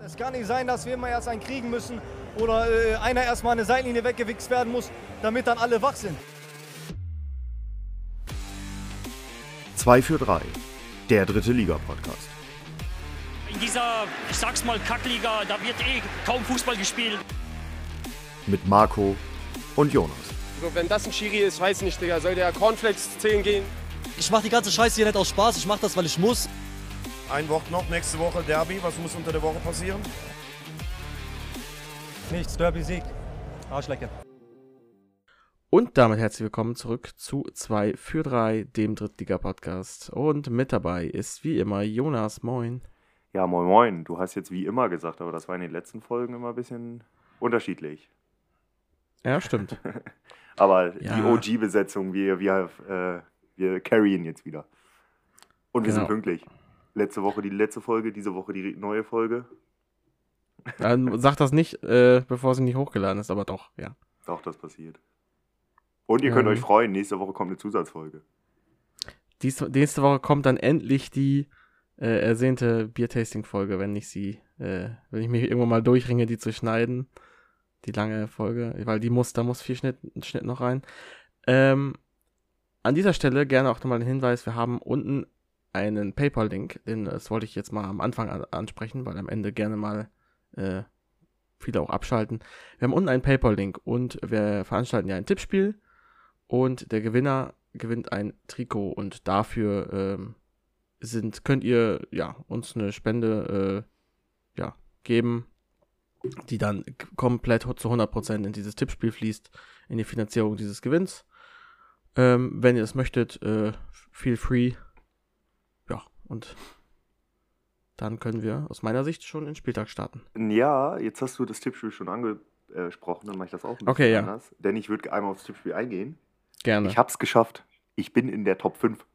Es kann nicht sein, dass wir immer erst einen kriegen müssen oder einer erstmal eine Seitenlinie weggewichst werden muss, damit dann alle wach sind. 2 für 3, der dritte Liga-Podcast. In dieser, ich sag's mal, Kackliga, da wird kaum Fußball gespielt. Mit Marco und Jonas. Also wenn das ein Schiri ist, weiß nicht, Digga, soll der Cornflakes 10 gehen? Ich mach die ganze Scheiße hier nicht aus Spaß, ich mach das, weil ich muss. Ein Woche noch, nächste Woche Derby. Was muss unter der Woche passieren? Nichts, Derby-Sieg. Arschlecke. Und damit herzlich willkommen zurück zu 2 für 3, dem Drittliga-Podcast. Und mit dabei ist wie immer Jonas, moin. Ja, moin moin. Du hast jetzt wie immer gesagt, aber das war in den letzten Folgen immer ein bisschen unterschiedlich. Ja, stimmt. Aber Ja. die OG-Besetzung, wir carryen jetzt wieder. Und wir sind pünktlich. Letzte Woche die letzte Folge, diese Woche die neue Folge. Dann sag das nicht, bevor sie nicht hochgeladen ist, aber doch, ja. Doch, das passiert. Und ihr könnt euch freuen, nächste Woche kommt eine Zusatzfolge. Nächste Woche kommt dann endlich die ersehnte Bier-Tasting-Folge, wenn ich mich irgendwann mal durchringe, die zu schneiden. Die lange Folge, weil da muss viel Schnitt noch rein. An dieser Stelle gerne auch nochmal den Hinweis, wir haben unten einen PayPal-Link, das wollte ich jetzt mal am Anfang ansprechen, weil am Ende gerne mal viele auch abschalten. Wir haben unten einen PayPal-Link und wir veranstalten ja ein Tippspiel und der Gewinner gewinnt ein Trikot und dafür könnt ihr uns eine Spende geben, die dann komplett zu 100% in dieses Tippspiel fließt, in die Finanzierung dieses Gewinns. Wenn ihr es möchtet, feel free. Ja, und dann können wir aus meiner Sicht schon in den Spieltag starten. Ja, jetzt hast du das Tippspiel schon angesprochen, dann mache ich das auch ein bisschen anders. Denn ich würde einmal aufs Tippspiel eingehen. Gerne. Ich habe es geschafft. Ich bin in der Top 5.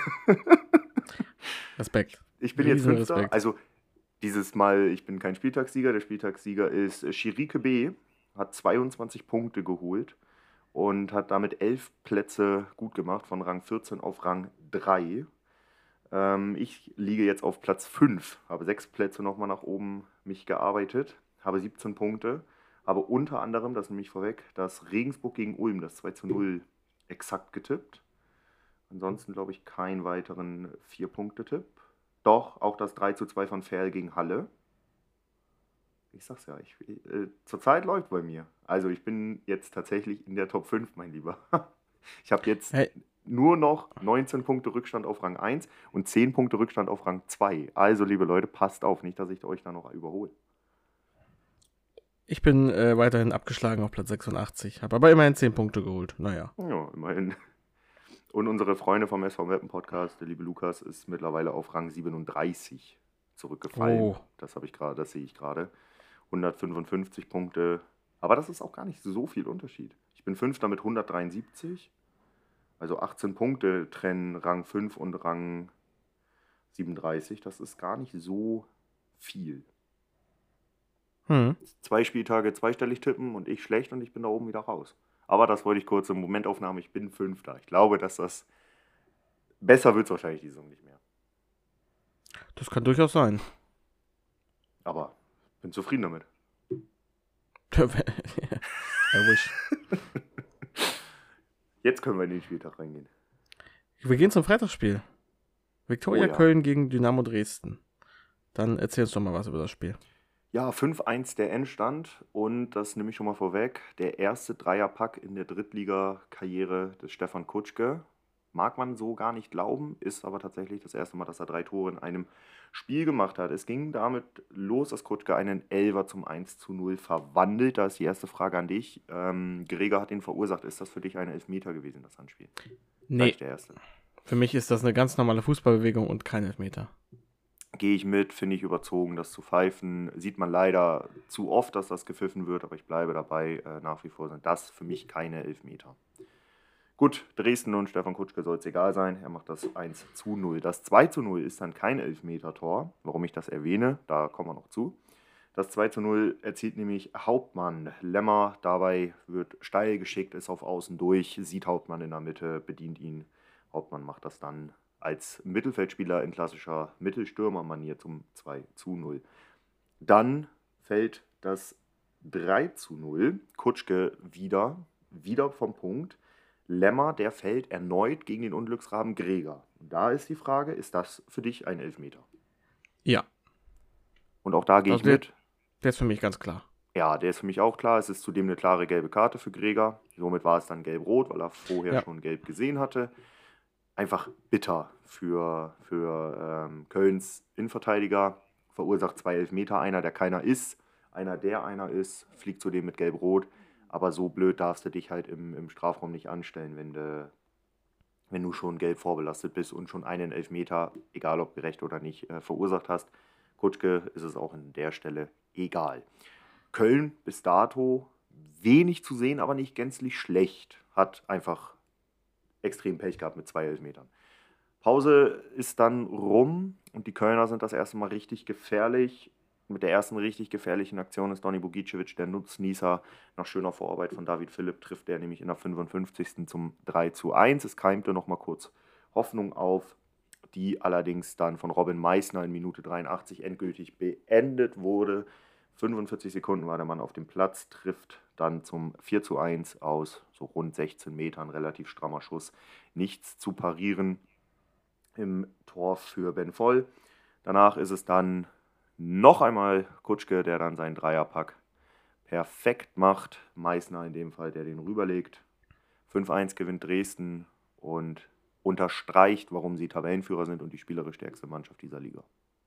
Respekt. Ich bin jetzt Fünfter. Respekt. Also dieses Mal, ich bin kein Spieltagssieger. Der Spieltagssieger ist Chirike B. Hat 22 Punkte geholt und hat damit 11 Plätze gut gemacht, von Rang 14 auf Rang 3. Ich liege jetzt auf Platz 5, habe 6 Plätze nochmal nach oben mich gearbeitet, habe 17 Punkte, habe unter anderem, das nehme ich vorweg, das Regensburg gegen Ulm, das 2:0 exakt getippt. Ansonsten glaube ich keinen weiteren 4-Punkte-Tipp. Doch, auch das 3:2 von Verl gegen Halle. Ich sag's ja, zurzeit läuft bei mir. Also ich bin jetzt tatsächlich in der Top 5, mein Lieber. Ich habe jetzt nur noch 19 Punkte Rückstand auf Rang 1 und 10 Punkte Rückstand auf Rang 2. Also, liebe Leute, passt auf, nicht, dass ich euch da noch überhole. Ich bin weiterhin abgeschlagen auf Platz 86, habe aber immerhin 10 Punkte geholt. Naja. Ja, immerhin. Und unsere Freunde vom SV Meppen Podcast, der liebe Lukas, ist mittlerweile auf Rang 37 zurückgefallen. Oh. Das sehe ich gerade. 155 Punkte. Aber das ist auch gar nicht so viel Unterschied. Ich bin Fünfter mit 173. Also 18 Punkte trennen Rang 5 und Rang 37. Das ist gar nicht so viel. 2 Spieltage zweistellig tippen und ich schlecht und ich bin da oben wieder raus. Aber das wollte ich kurz im Momentaufnahme. Ich bin Fünfter. Ich glaube, dass das besser wird es wahrscheinlich die Saison nicht mehr. Das kann durchaus sein. Aber bin zufrieden damit. I wish. Jetzt können wir in den Spieltag reingehen. Wir gehen zum Freitagsspiel. Viktoria Köln gegen Dynamo Dresden. Dann erzähl uns doch mal was über das Spiel. Ja, 5:1 der Endstand und das nehme ich schon mal vorweg. Der erste Dreierpack in der Drittliga-Karriere des Stefan Kutschke. Mag man so gar nicht glauben, ist aber tatsächlich das erste Mal, dass er 3 Tore in einem Spiel gemacht hat. Es ging damit los, dass Kutschke einen Elfer zum 1:0 verwandelt. Da ist die erste Frage an dich. Gregor hat ihn verursacht. Ist das für dich ein Elfmeter gewesen, das Handspiel? Nee, der erste. Für mich ist das eine ganz normale Fußballbewegung und kein Elfmeter. Gehe ich mit, finde ich überzogen, das zu pfeifen. Sieht man leider zu oft, dass das gepfiffen wird, aber ich bleibe dabei. Nach wie vor sind das für mich keine Elfmeter. Gut, Dresden und Stefan Kutschke soll es egal sein. Er macht das 1:0. Das 2:0 ist dann kein Elfmeter-Tor. Warum ich das erwähne, da kommen wir noch zu. Das 2:0 erzielt nämlich Hauptmann. Lemmer dabei wird steil geschickt, ist auf Außen durch, sieht Hauptmann in der Mitte, bedient ihn. Hauptmann macht das dann als Mittelfeldspieler in klassischer Mittelstürmer-Manier zum 2:0. Dann fällt das 3:0. Kutschke wieder vom Punkt. Lemmer, der fällt erneut gegen den Unglücksraben Greger. Und da ist die Frage, ist das für dich ein Elfmeter? Ja. Und auch da gehe ich mit. Der ist für mich ganz klar. Ja, der ist für mich auch klar. Es ist zudem eine klare gelbe Karte für Greger. Somit war es dann gelb-rot, weil er vorher schon gelb gesehen hatte. Einfach bitter für Kölns Innenverteidiger. Verursacht 2 Elfmeter. Einer, der keiner ist. Einer, der einer ist, fliegt zudem mit gelb-rot. Aber so blöd darfst du dich halt im Strafraum nicht anstellen, wenn du schon gelb vorbelastet bist und schon einen Elfmeter, egal ob gerecht oder nicht, verursacht hast. Kutschke ist es auch an der Stelle egal. Köln bis dato wenig zu sehen, aber nicht gänzlich schlecht. Hat einfach extrem Pech gehabt mit 2 Elfmetern. Pause ist dann rum und die Kölner sind das erste Mal richtig gefährlich. Mit der ersten richtig gefährlichen Aktion ist Donny Bogicevic der Nutznießer. Nach schöner Vorarbeit von David Philipp trifft er nämlich in der 55. zum 3:1. Es keimte nochmal kurz Hoffnung auf, die allerdings dann von Robin Meissner in Minute 83 endgültig beendet wurde. 45 Sekunden war der Mann auf dem Platz, trifft dann zum 4:1 aus so rund 16 Metern, relativ strammer Schuss. Nichts zu parieren im Tor für Ben Voll. Danach ist es dann noch einmal Kutschke, der dann seinen Dreierpack perfekt macht. Meissner in dem Fall, der den rüberlegt. 5:1 gewinnt Dresden und unterstreicht, warum sie Tabellenführer sind und die spielerisch stärkste Mannschaft dieser Liga.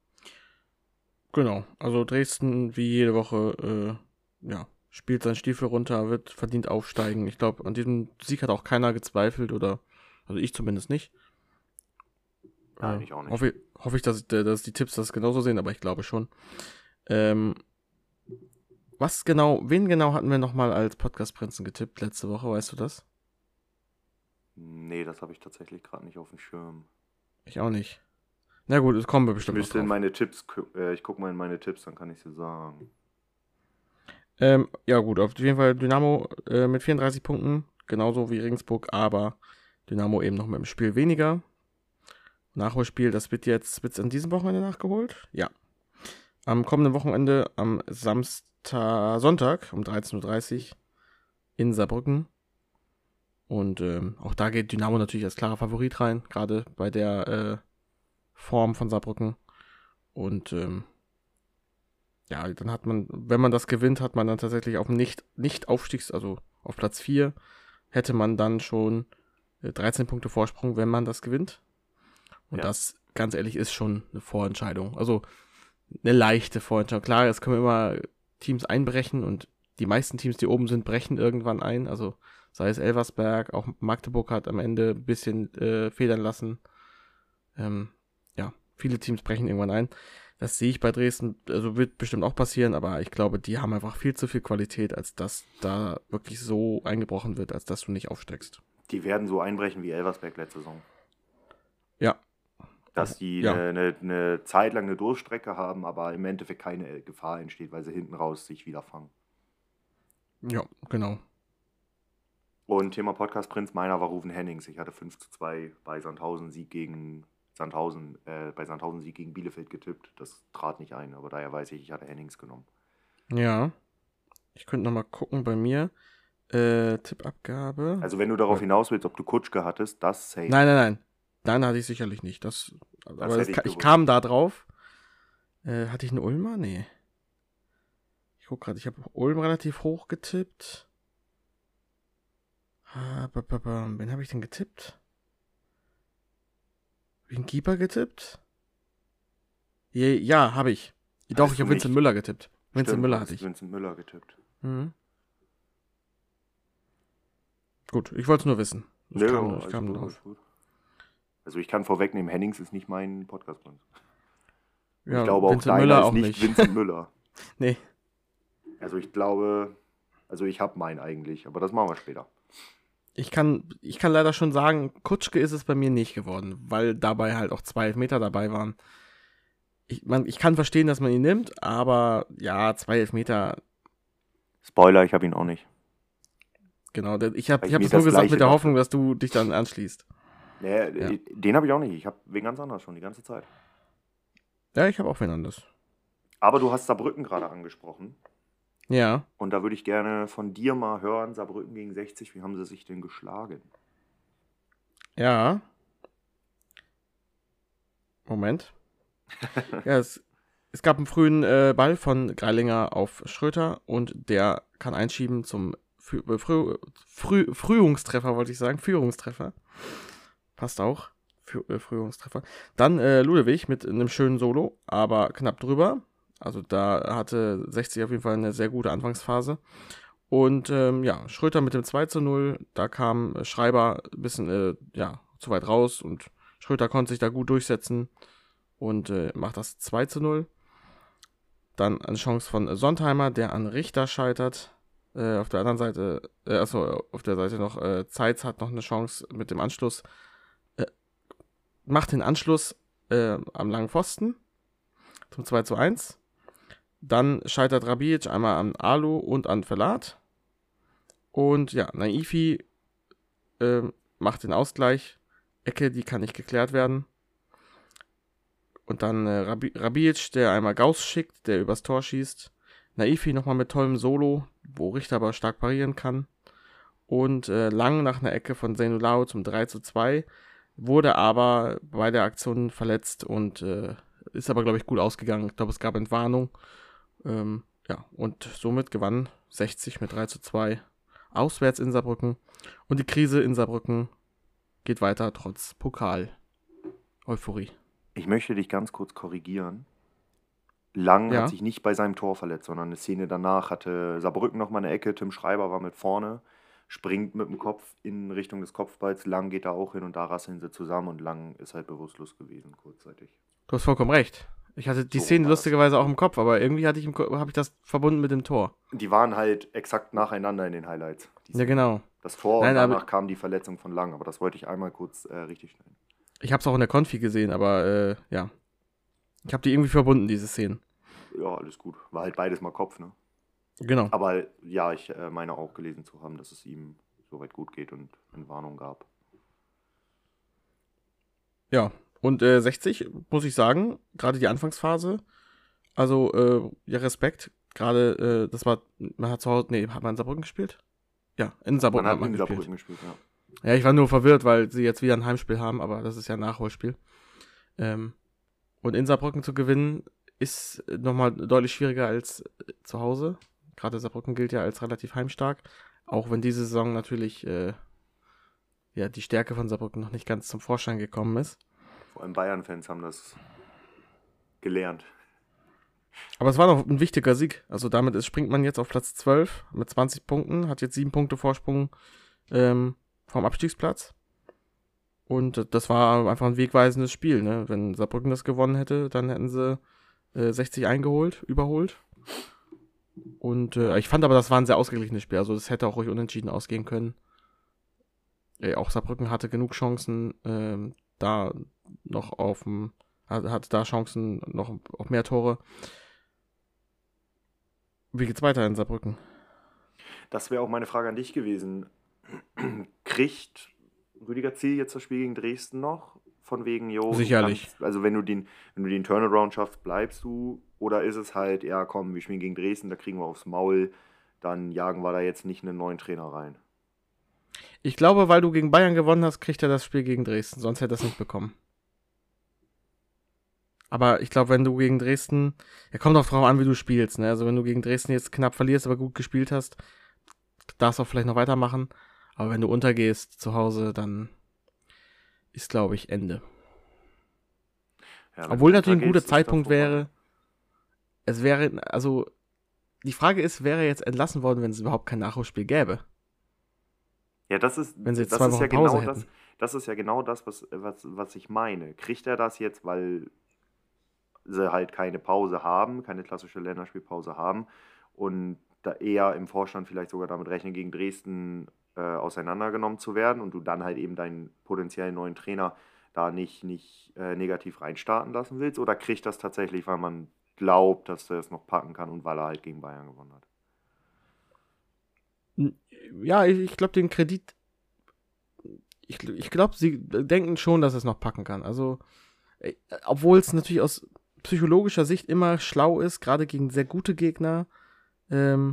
Genau, also Dresden wie jede Woche spielt seinen Stiefel runter, wird verdient aufsteigen. Ich glaube, an diesem Sieg hat auch keiner gezweifelt also ich zumindest nicht. Nein, ich auch nicht. Hoffe ich, dass die Tipps das genauso sehen, aber ich glaube schon. Wen genau hatten wir nochmal als Podcast-Prinzen getippt letzte Woche, weißt du das? Nee, das habe ich tatsächlich gerade nicht auf dem Schirm. Ich auch nicht. Na gut, es kommen wir bestimmt Ich müsste noch in drauf. meine Tipps, ich gucke mal in meine Tipps, dann kann ich dir sagen. Ja gut, auf jeden Fall Dynamo mit 34 Punkten, genauso wie Regensburg, aber Dynamo eben noch mit dem Spiel weniger. Nachholspiel, das wird's an diesem Wochenende nachgeholt? Ja. Am kommenden Wochenende, am Sonntag um 13:30 Uhr in Saarbrücken. Und auch da geht Dynamo natürlich als klarer Favorit rein, gerade bei der Form von Saarbrücken. Und dann hat man, wenn man das gewinnt, hat man dann tatsächlich auf dem Nicht-Aufstiegs-, also auf Platz 4, hätte man dann schon 13 Punkte Vorsprung, wenn man das gewinnt. Und das, ganz ehrlich, ist schon eine Vorentscheidung. Also eine leichte Vorentscheidung. Klar, jetzt können wir immer Teams einbrechen und die meisten Teams, die oben sind, brechen irgendwann ein. Also sei es Elversberg, auch Magdeburg hat am Ende ein bisschen federn lassen. Viele Teams brechen irgendwann ein. Das sehe ich bei Dresden, also wird bestimmt auch passieren, aber ich glaube, die haben einfach viel zu viel Qualität, als dass da wirklich so eingebrochen wird, als dass du nicht aufsteigst. Die werden so einbrechen wie Elversberg letzte Saison. Ja. Dass die eine Zeit lang eine Durchstrecke haben, aber im Endeffekt keine Gefahr entsteht, weil sie hinten raus sich wieder fangen. Ja, genau. Und Thema Podcast Prinz, meiner war Ruven Hennings. Ich hatte 5:2 bei Sandhausen Sieg gegen Bielefeld getippt. Das trat nicht ein, aber daher weiß ich hatte Hennings genommen. Ja. Ich könnte nochmal gucken bei mir. Tippabgabe. Also wenn du darauf hinaus willst, ob du Kutschke hattest, das safe. Nein. Dann hatte ich sicherlich nicht. Ich kam da drauf. Hatte ich einen Ulmer? Nee. Ich guck gerade, ich habe Ulm relativ hoch getippt. Wen habe ich denn getippt? Habe ich einen Keeper getippt? Ja, habe ich. Doch, ich habe Vincent Müller getippt. Vincent Müller hatte ich. Vincent Müller getippt. Mhm. Gut, ich wollte es nur wissen. Ich kam drauf. Also ich kann vorwegnehmen, Hennings ist nicht mein Podcast-Prinz. Ja, ich glaube auch Vincent Müller ist auch nicht Vincent Müller. Nee. Also ich habe meinen eigentlich, aber das machen wir später. Ich kann leider schon sagen, Kutschke ist es bei mir nicht geworden, weil dabei halt auch 2 Elfmeter dabei waren. Ich kann verstehen, dass man ihn nimmt, aber ja, 2 Elfmeter. Spoiler, ich habe ihn auch nicht. Genau, ich hab das nur gesagt mit der Hoffnung, dass du dich dann anschließt. Nee, den habe ich auch nicht. Ich habe wen ganz anders schon die ganze Zeit. Ja, ich habe auch wen anders. Aber du hast Saarbrücken gerade angesprochen. Ja. Und da würde ich gerne von dir mal hören, Saarbrücken gegen 60, wie haben sie sich denn geschlagen? Ja. Moment. Ja, es gab einen frühen Ball von Greilinger auf Schröter und der kann einschieben zum Führungstreffer, wollte ich sagen. Führungstreffer. Passt auch. Führungstreffer. Dann Ludewig mit einem schönen Solo, aber knapp drüber. Also da hatte 60 auf jeden Fall eine sehr gute Anfangsphase. Und Schröter mit dem 2:0, da kam Schreiber ein bisschen zu weit raus und Schröter konnte sich da gut durchsetzen und macht das 2:0. Dann eine Chance von Sontheimer, der an Richter scheitert. Auf der anderen Seite, auf der Seite noch Zeitz hat noch eine Chance mit dem Anschluss. Macht den Anschluss am langen Pfosten zum 2:1. Dann scheitert Rabic einmal an Alu und an Verlat. Und ja, Naifi macht den Ausgleich. Ecke, die kann nicht geklärt werden. Und dann Rabic, der einmal Gauss schickt, der übers Tor schießt. Naifi nochmal mit tollem Solo, wo Richter aber stark parieren kann. Und Lang nach einer Ecke von Zeinulao zum 3:2. Wurde aber bei der Aktion verletzt und ist aber, glaube ich, gut ausgegangen. Ich glaube, es gab Entwarnung. Und somit gewann 60 mit 3:2 auswärts in Saarbrücken. Und die Krise in Saarbrücken geht weiter trotz Pokal-Euphorie. Ich möchte dich ganz kurz korrigieren. Lang Ja. hat sich nicht bei seinem Tor verletzt, sondern eine Szene danach hatte Saarbrücken nochmal eine Ecke, Tim Schreiber war mit vorne, springt mit dem Kopf in Richtung des Kopfballs, Lang geht da auch hin und da rasseln sie zusammen und Lang ist halt bewusstlos gewesen, kurzzeitig. Du hast vollkommen recht. Ich hatte die So Szene war das. lustigerweise auch im Kopf, aber irgendwie habe ich das verbunden mit dem Tor. Die waren halt exakt nacheinander in den Highlights. Ja, genau. Das Tor Nein, und aber- danach kam die Verletzung von Lang, aber das wollte ich einmal kurz richtig stellen. Ich habe es auch in der Konfi gesehen, aber ja. Ich habe die irgendwie verbunden, diese Szenen. Ja, alles gut. War halt beides mal Kopf, ne? Genau. Aber ja, ich meine auch gelesen zu haben, dass es ihm soweit gut geht und eine Warnung gab. Ja, und 60, muss ich sagen, gerade die Anfangsphase, also, Respekt, gerade, das war, man hat zu Hause, hat man in Saarbrücken gespielt? Ja, in Saarbrücken Man hat hat man in gespielt. Saarbrücken gespielt, ja. Ja, ich war nur verwirrt, weil sie jetzt wieder ein Heimspiel haben, aber das ist ja ein Nachholspiel. Und in Saarbrücken zu gewinnen, ist nochmal deutlich schwieriger als zu Hause. Gerade Saarbrücken gilt ja als relativ heimstark, auch wenn diese Saison natürlich, die Stärke von Saarbrücken noch nicht ganz zum Vorschein gekommen ist. Vor allem Bayern-Fans haben das gelernt. Aber es war noch ein wichtiger Sieg. Also damit springt man jetzt auf Platz 12 mit 20 Punkten, hat jetzt 7 Punkte Vorsprung vom Abstiegsplatz. Und das war einfach ein wegweisendes Spiel. Ne? Wenn Saarbrücken das gewonnen hätte, dann hätten sie 60 überholt. Und ich fand aber, das war ein sehr ausgeglichenes Spiel. Also das hätte auch ruhig unentschieden ausgehen können. Auch Saarbrücken hatte genug Chancen, da noch hatte da Chancen noch auf mehr Tore. Wie geht's weiter in Saarbrücken? Das wäre auch meine Frage an dich gewesen. Kriegt Rüdiger Ziel jetzt das Spiel gegen Dresden noch? Von wegen, jo, Sicherlich. Also wenn du den Turnaround schaffst, bleibst du? Oder ist es halt, ja komm, wir spielen gegen Dresden, da kriegen wir aufs Maul, dann jagen wir da jetzt nicht einen neuen Trainer rein? Ich glaube, weil du gegen Bayern gewonnen hast, kriegt er das Spiel gegen Dresden, sonst hätte er es nicht bekommen. Aber ich glaube, wenn du gegen Dresden, kommt auch drauf an, wie du spielst, ne? Also wenn du gegen Dresden jetzt knapp verlierst, aber gut gespielt hast, darfst du auch vielleicht noch weitermachen. Aber wenn du untergehst zu Hause, dann ist, glaube ich, Ende. Ja, wenn Obwohl du natürlich ein guter untergehst, ist das Zeitpunkt vorbei. wäre, die Frage ist, wäre er jetzt entlassen worden, wenn es überhaupt kein Nachholspiel gäbe? Ja, das ist, Wenn sie jetzt das 2 ist Wochen ja Pause genau hätten. das ist ja genau das, was ich meine. Kriegt er das jetzt, weil sie halt keine Pause haben, keine klassische Länderspielpause haben und da eher im Vorstand vielleicht sogar damit rechnen, gegen Dresden auseinandergenommen zu werden und du dann halt eben deinen potenziellen neuen Trainer da nicht negativ reinstarten lassen willst? Oder kriegt das tatsächlich, weil man glaubt, dass er es noch packen kann und weil er halt gegen Bayern gewonnen hat? Ja, ich glaube, den Kredit, ich glaube, sie denken schon, dass es noch packen kann. Also, obwohl es natürlich aus psychologischer Sicht immer schlau ist, gerade gegen sehr gute Gegner, also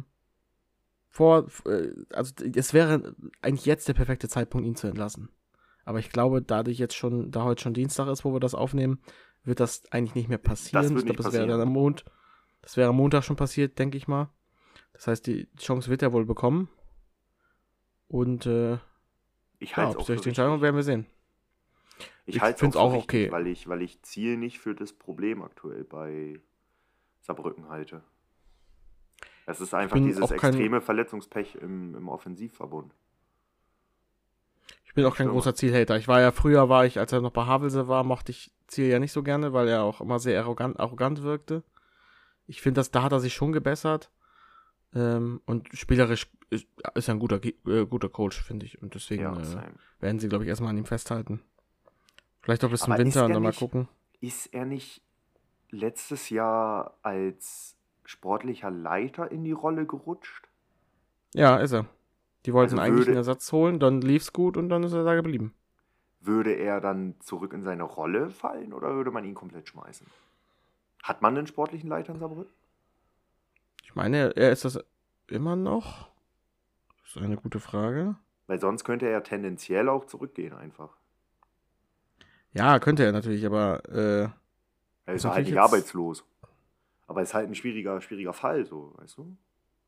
es wäre eigentlich jetzt der perfekte Zeitpunkt, ihn zu entlassen. Aber ich glaube, da heute schon Dienstag ist, wo wir das aufnehmen, wird das eigentlich nicht mehr passieren. Das wird Ich glaube, nicht das wäre passieren. das wäre am Montag schon passiert, denke ich mal. Das heißt, die Chance wird er wohl bekommen. Und Ich ja, halte es ob auch es durch für die Entscheidung richtig. werden wir sehen. Ich halte find's es auch auch für richtig, okay. weil ich Ziel nicht für das Problem aktuell bei Saarbrücken halte. Es ist einfach bin dieses auch kein- extreme Verletzungspech im Offensivverbund. Ich bin auch kein Stürmer. großer Zielhater. Als er noch bei Havelse war, mochte ich Ziel ja nicht so gerne, weil er auch immer sehr arrogant wirkte. Ich finde, da hat er sich schon gebessert. Und spielerisch ist er ein guter Coach, finde ich. Und deswegen Ja, same. werden sie, glaube ich, erstmal an ihm festhalten. Vielleicht auch bis zum Aber Winter ist und er dann mal nicht- gucken. Ist er nicht letztes Jahr als sportlicher Leiter in die Rolle gerutscht? Ja, ist er. Die wollten Also eigentlich einen würde- Ersatz holen, dann lief's gut und dann ist er da geblieben. Würde er dann zurück in seine Rolle fallen oder würde man ihn komplett schmeißen? Hat man einen sportlichen Leiter in Saarbrücken? Ich meine, er ist das immer noch? Das ist eine gute Frage. Weil sonst könnte er ja tendenziell auch zurückgehen einfach. Ja, könnte er natürlich, aber Er ist ja halt natürlich nicht jetzt- arbeitslos. Aber ist halt ein schwieriger Fall, so, weißt du?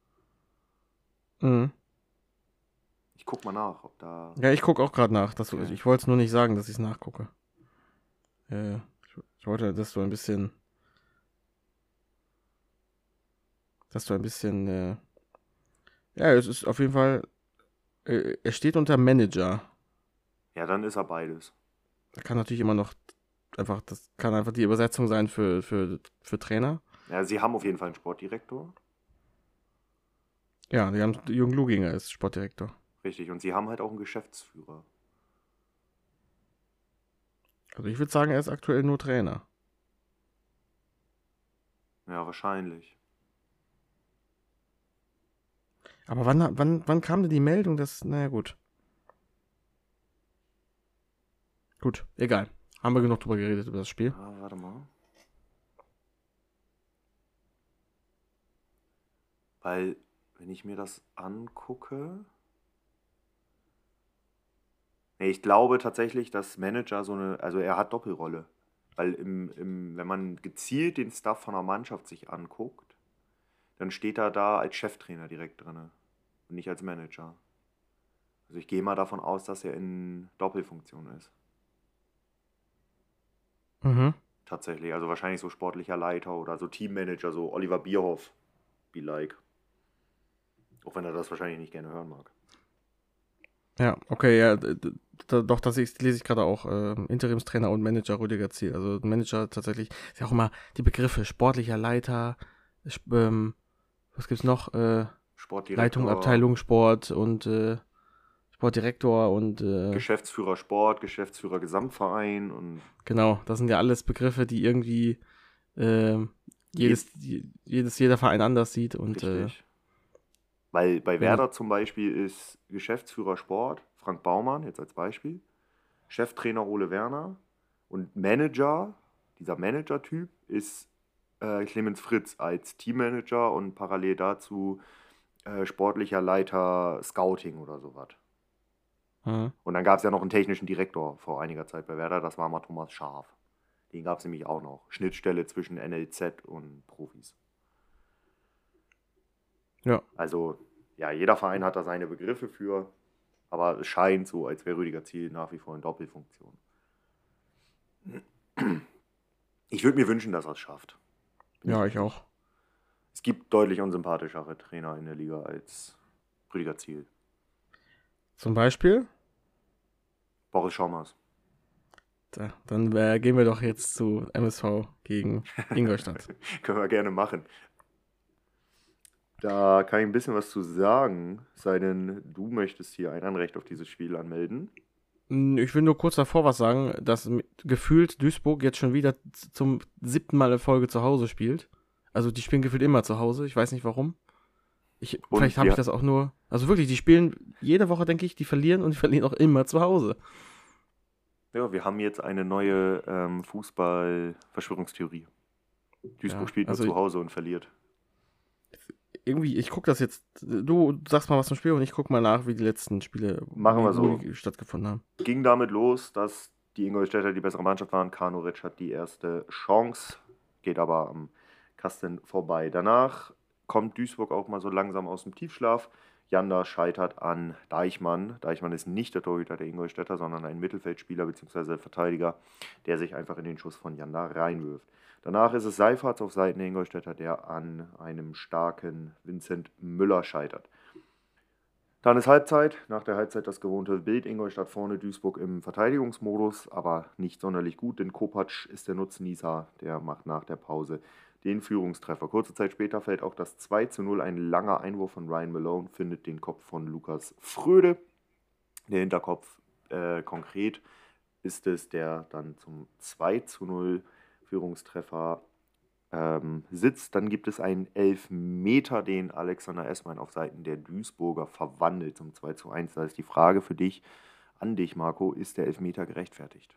mhm. Ich guck mal nach, ob da. Ja, ich gucke auch gerade nach. Okay. Ich wollte es nur nicht sagen, dass ich es nachgucke. Ich wollte, dass du ein bisschen, ja, es ist auf jeden Fall, er steht unter Manager. Ja, dann ist er beides. Da kann natürlich immer noch das kann einfach die Übersetzung sein für Trainer. Ja, sie haben auf jeden Fall einen Sportdirektor. Ja, die haben Jürgen Luginger als Sportdirektor. Richtig. Und sie haben halt auch einen Geschäftsführer. Also ich würde sagen, er ist aktuell nur Trainer. Ja, wahrscheinlich. Aber wann kam denn die Meldung, dass, naja gut. Gut, egal. Haben wir genug drüber geredet, über das Spiel. Ah, warte mal. Weil, wenn ich mir das angucke. Nee, ich glaube tatsächlich, dass Manager also er hat Doppelrolle. Weil wenn man gezielt den Staff von einer Mannschaft sich anguckt, dann steht er da als Cheftrainer direkt drin und nicht als Manager. Also ich gehe mal davon aus, dass er in Doppelfunktion ist. Mhm. Tatsächlich, also wahrscheinlich so sportlicher Leiter oder so Teammanager, so Oliver Bierhoff, be like. Auch wenn er das wahrscheinlich nicht gerne hören mag. Ja, okay, ja, doch, das lese ich gerade auch. Interimstrainer und Manager Rüdiger Ziel. Also Manager tatsächlich, ist ja auch immer die Begriffe sportlicher Leiter, was gibt's noch? Sportdirektor, Leitung, Abteilung Sport und Sportdirektor und Geschäftsführer Sport, Geschäftsführer Gesamtverein und genau, das sind ja alles Begriffe, die irgendwie jeder Verein anders sieht und richtig. Weil bei Werder zum Beispiel ist Geschäftsführer Sport Frank Baumann, jetzt als Beispiel, Cheftrainer Ole Werner und Manager, dieser Manager-Typ ist Clemens Fritz als Teammanager und parallel dazu sportlicher Leiter Scouting oder sowas. Und dann gab es ja noch einen technischen Direktor vor einiger Zeit bei Werder, das war mal Thomas Scharf. Den gab es nämlich auch noch. Schnittstelle zwischen NLZ und Profis. Ja. Also, ja, jeder Verein hat da seine Begriffe für, aber es scheint so, als wäre Rüdiger Ziel nach wie vor in Doppelfunktion. Ich würde mir wünschen, dass er es schafft. Ja, ich auch. Es gibt deutlich unsympathischere Trainer in der Liga als Rüdiger Ziel. Zum Beispiel? Boris Schommers. Dann gehen wir doch jetzt zu MSV gegen Ingolstadt. Können wir gerne machen. Da kann ich ein bisschen was zu sagen, sei denn, du möchtest hier ein Anrecht auf dieses Spiel anmelden. Ich will nur kurz davor was sagen, dass gefühlt Duisburg jetzt schon wieder zum 7. Mal in Folge zu Hause spielt. Also die spielen gefühlt immer zu Hause, ich weiß nicht warum. Vielleicht habe ich das auch nur... Also wirklich, die spielen jede Woche, denke ich, die verlieren und die verlieren auch immer zu Hause. Ja, wir haben jetzt eine neue Fußball-Verschwörungstheorie. Duisburg Ja, spielt nur also zu Hause und verliert. irgendwie, ich gucke das jetzt, du sagst mal was zum Spiel und ich gucke mal nach, wie die letzten Spiele Machen wir wo so. die stattgefunden haben. Ging damit los, dass die Ingolstädter die bessere Mannschaft waren. Kanoritsch hat die erste Chance, geht aber am Kasten vorbei. Danach kommt Duisburg auch mal so langsam aus dem Tiefschlaf. Janda scheitert an Deichmann. Deichmann ist nicht der Torhüter der Ingolstädter, sondern ein Mittelfeldspieler bzw. Verteidiger, der sich einfach in den Schuss von Janda reinwirft. Danach ist es Seifertz auf Seiten der Ingolstädter, der an einem starken Vincent Müller scheitert. Dann ist Halbzeit. Nach der Halbzeit das gewohnte Bild. Ingolstadt vorne, Duisburg im Verteidigungsmodus, aber nicht sonderlich gut, denn Kopacz ist der Nutznießer. Der macht nach der Pause den Führungstreffer. Kurze Zeit später fällt auch das 2:0. Ein langer Einwurf von Ryan Malone findet den Kopf von Lukas Fröde. Der Hinterkopf konkret ist es, der dann zum 2:0 Führungstreffer sitzt. Dann gibt es einen Elfmeter, den Alexander Essmann auf Seiten der Duisburger verwandelt zum 2:1. Da ist die Frage für dich, an dich, Marco, ist der Elfmeter gerechtfertigt?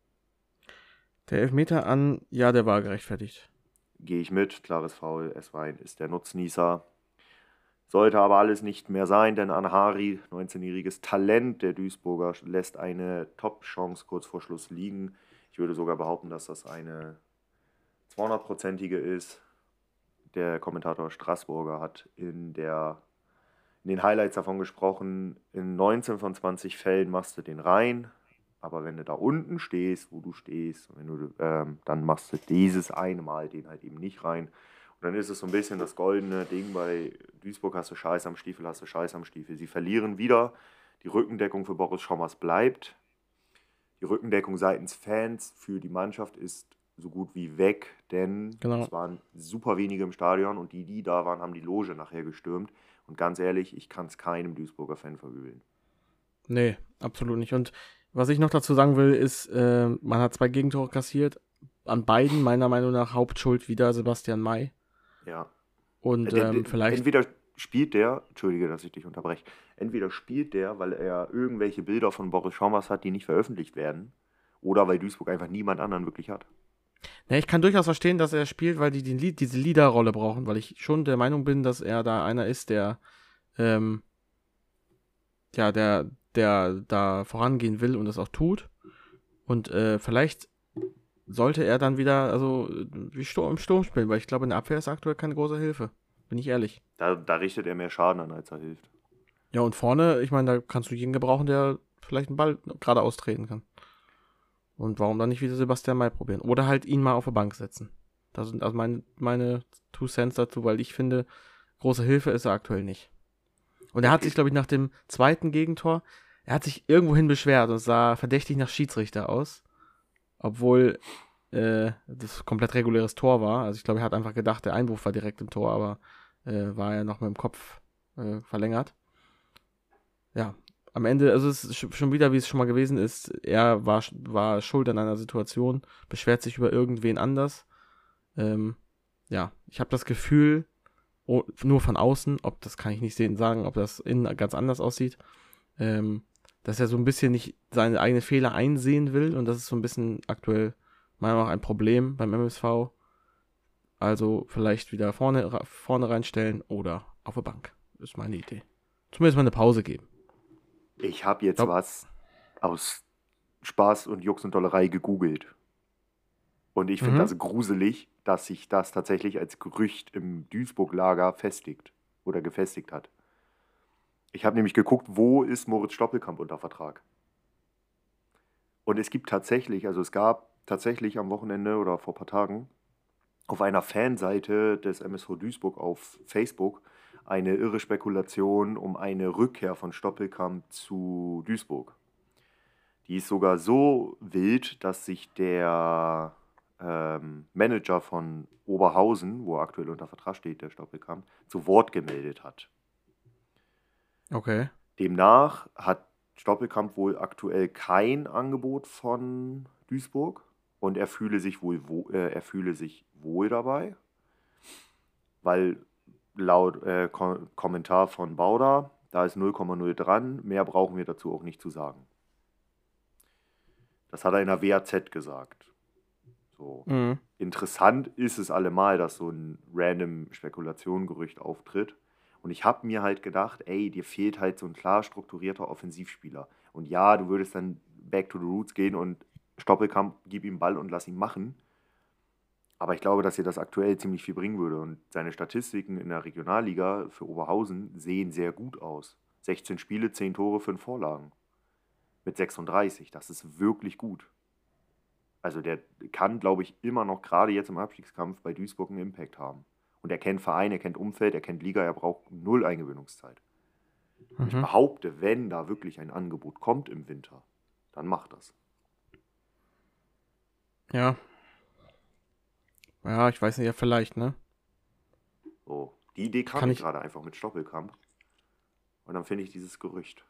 Der Elfmeter ja, der war gerechtfertigt. Gehe ich mit, klares Foul, Esswein ist der Nutznießer. Sollte aber alles nicht mehr sein, denn Anhari, 19-jähriges Talent der Duisburger, lässt eine Top-Chance kurz vor Schluss liegen. Ich würde sogar behaupten, dass das eine 200-prozentige ist. Der Kommentator Straßburger hat in den Highlights davon gesprochen, in 19 von 20 Fällen machst du den rein, aber wenn du da unten stehst, wo du stehst, dann machst du dieses eine Mal den halt eben nicht rein. Und dann ist es so ein bisschen das goldene Ding, bei Duisburg hast du Scheiß am Stiefel, hast du Scheiß am Stiefel. Sie verlieren wieder, die Rückendeckung für Boris Schommers bleibt. Die Rückendeckung seitens Fans für die Mannschaft ist so gut wie weg, denn es waren super wenige im Stadion und die da waren, haben die Loge nachher gestürmt. Und ganz ehrlich, ich kann es keinem Duisburger Fan verübeln. Nee, absolut nicht. Und was ich noch dazu sagen will, ist, man hat 2 Gegentore kassiert. An beiden, meiner Meinung nach, Hauptschuld wieder Sebastian May. Ja. Und vielleicht... Entweder spielt der, entschuldige, dass ich dich unterbreche, weil er irgendwelche Bilder von Boris Schommers hat, die nicht veröffentlicht werden, oder weil Duisburg einfach niemand anderen wirklich hat. Ja, ich kann durchaus verstehen, dass er spielt, weil die diese Leaderrolle brauchen, weil ich schon der Meinung bin, dass er da einer ist, der da vorangehen will und das auch tut. Und vielleicht sollte er dann wieder, wie im Sturm spielen, weil ich glaube, in der Abwehr ist aktuell keine große Hilfe. Bin ich ehrlich. Da richtet er mehr Schaden an, als er hilft. Ja, und vorne, ich meine, da kannst du jeden gebrauchen, der vielleicht einen Ball geradeaus treten kann. Und warum dann nicht wieder Sebastian May probieren? Oder halt ihn mal auf der Bank setzen. Das sind also meine 2 Cents dazu, weil ich finde, große Hilfe ist er aktuell nicht. Und er hat sich, glaube ich, nach dem zweiten Gegentor, er hat sich irgendwohin beschwert und sah verdächtig nach Schiedsrichter aus. Obwohl das komplett reguläres Tor war. Also ich glaube, er hat einfach gedacht, der Einwurf war direkt im Tor, aber war ja noch mit dem Kopf verlängert. Ja, am Ende, also es ist schon wieder, wie es schon mal gewesen ist, er war schuld an einer Situation, beschwert sich über irgendwen anders. Ja, ich habe das Gefühl, nur von außen, das kann ich nicht sagen, ob das innen ganz anders aussieht, dass er so ein bisschen nicht seine eigenen Fehler einsehen will und das ist so ein bisschen aktuell meiner Meinung nach ein Problem beim MSV. Also vielleicht wieder vorne reinstellen oder auf der Bank. Das ist meine Idee. Zumindest mal eine Pause geben. Ich habe jetzt was aus Spaß und Jux und Dollerei gegoogelt. Und ich finde das gruselig, dass sich das tatsächlich als Gerücht im Duisburg-Lager gefestigt hat. Ich habe nämlich geguckt, wo ist Moritz Stoppelkamp unter Vertrag. Und es gab tatsächlich am Wochenende oder vor ein paar Tagen auf einer Fanseite des MSV Duisburg auf Facebook eine irre Spekulation um eine Rückkehr von Stoppelkamp zu Duisburg. Die ist sogar so wild, dass sich der Manager von Oberhausen, wo er aktuell unter Vertrag steht, der Stoppelkamp, zu Wort gemeldet hat. Okay. Demnach hat Stoppelkamp wohl aktuell kein Angebot von Duisburg und er fühle sich wohl dabei, weil laut Kommentar von Bauder, da ist 0,0 dran, mehr brauchen wir dazu auch nicht zu sagen. Das hat er in der WAZ gesagt. So. Interessant ist es allemal, dass so ein random Spekulation-Gerücht auftritt. Und ich habe mir halt gedacht, ey, dir fehlt halt so ein klar strukturierter Offensivspieler. Und ja, du würdest dann back to the roots gehen und Stoppelkamp, gib ihm Ball und lass ihn machen. Aber ich glaube, dass dir das aktuell ziemlich viel bringen würde. Und seine Statistiken in der Regionalliga für Oberhausen sehen sehr gut aus. 16 Spiele, 10 Tore, 5 Vorlagen. Mit 36, das ist wirklich gut. Also der kann, glaube ich, immer noch gerade jetzt im Abstiegskampf bei Duisburg einen Impact haben. Und er kennt Verein, er kennt Umfeld, er kennt Liga, er braucht 0 Eingewöhnungszeit. Ich behaupte, wenn da wirklich ein Angebot kommt im Winter, dann macht das. Ja. Ja, ich weiß nicht, ja, vielleicht, ne? So, die Idee kann ich gerade einfach mit Stoppelkamp. Und dann finde ich dieses Gerücht.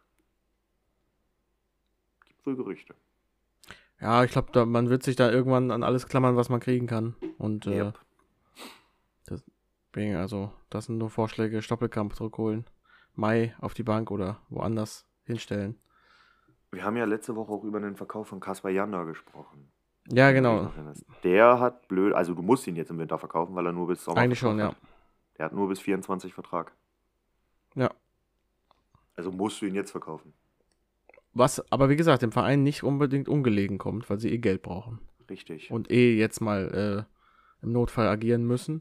Gibt wohl Gerüchte. Ja, ich glaube, man wird sich da irgendwann an alles klammern, was man kriegen kann. Und Yep. deswegen, also, das sind nur Vorschläge, Stoppelkamp zurückholen, Mai auf die Bank oder woanders hinstellen. Wir haben ja letzte Woche auch über den Verkauf von Kaspar Janda gesprochen. Ja, genau. Der hat blöd, also du musst ihn jetzt im Winter verkaufen, weil er nur bis Sommer Eigentlich schon, hat. ja. Der hat nur bis 24 Vertrag. Ja. Also musst du ihn jetzt verkaufen. Was aber, wie gesagt, dem Verein nicht unbedingt ungelegen kommt, weil sie Geld brauchen. Richtig. Und jetzt mal im Notfall agieren müssen.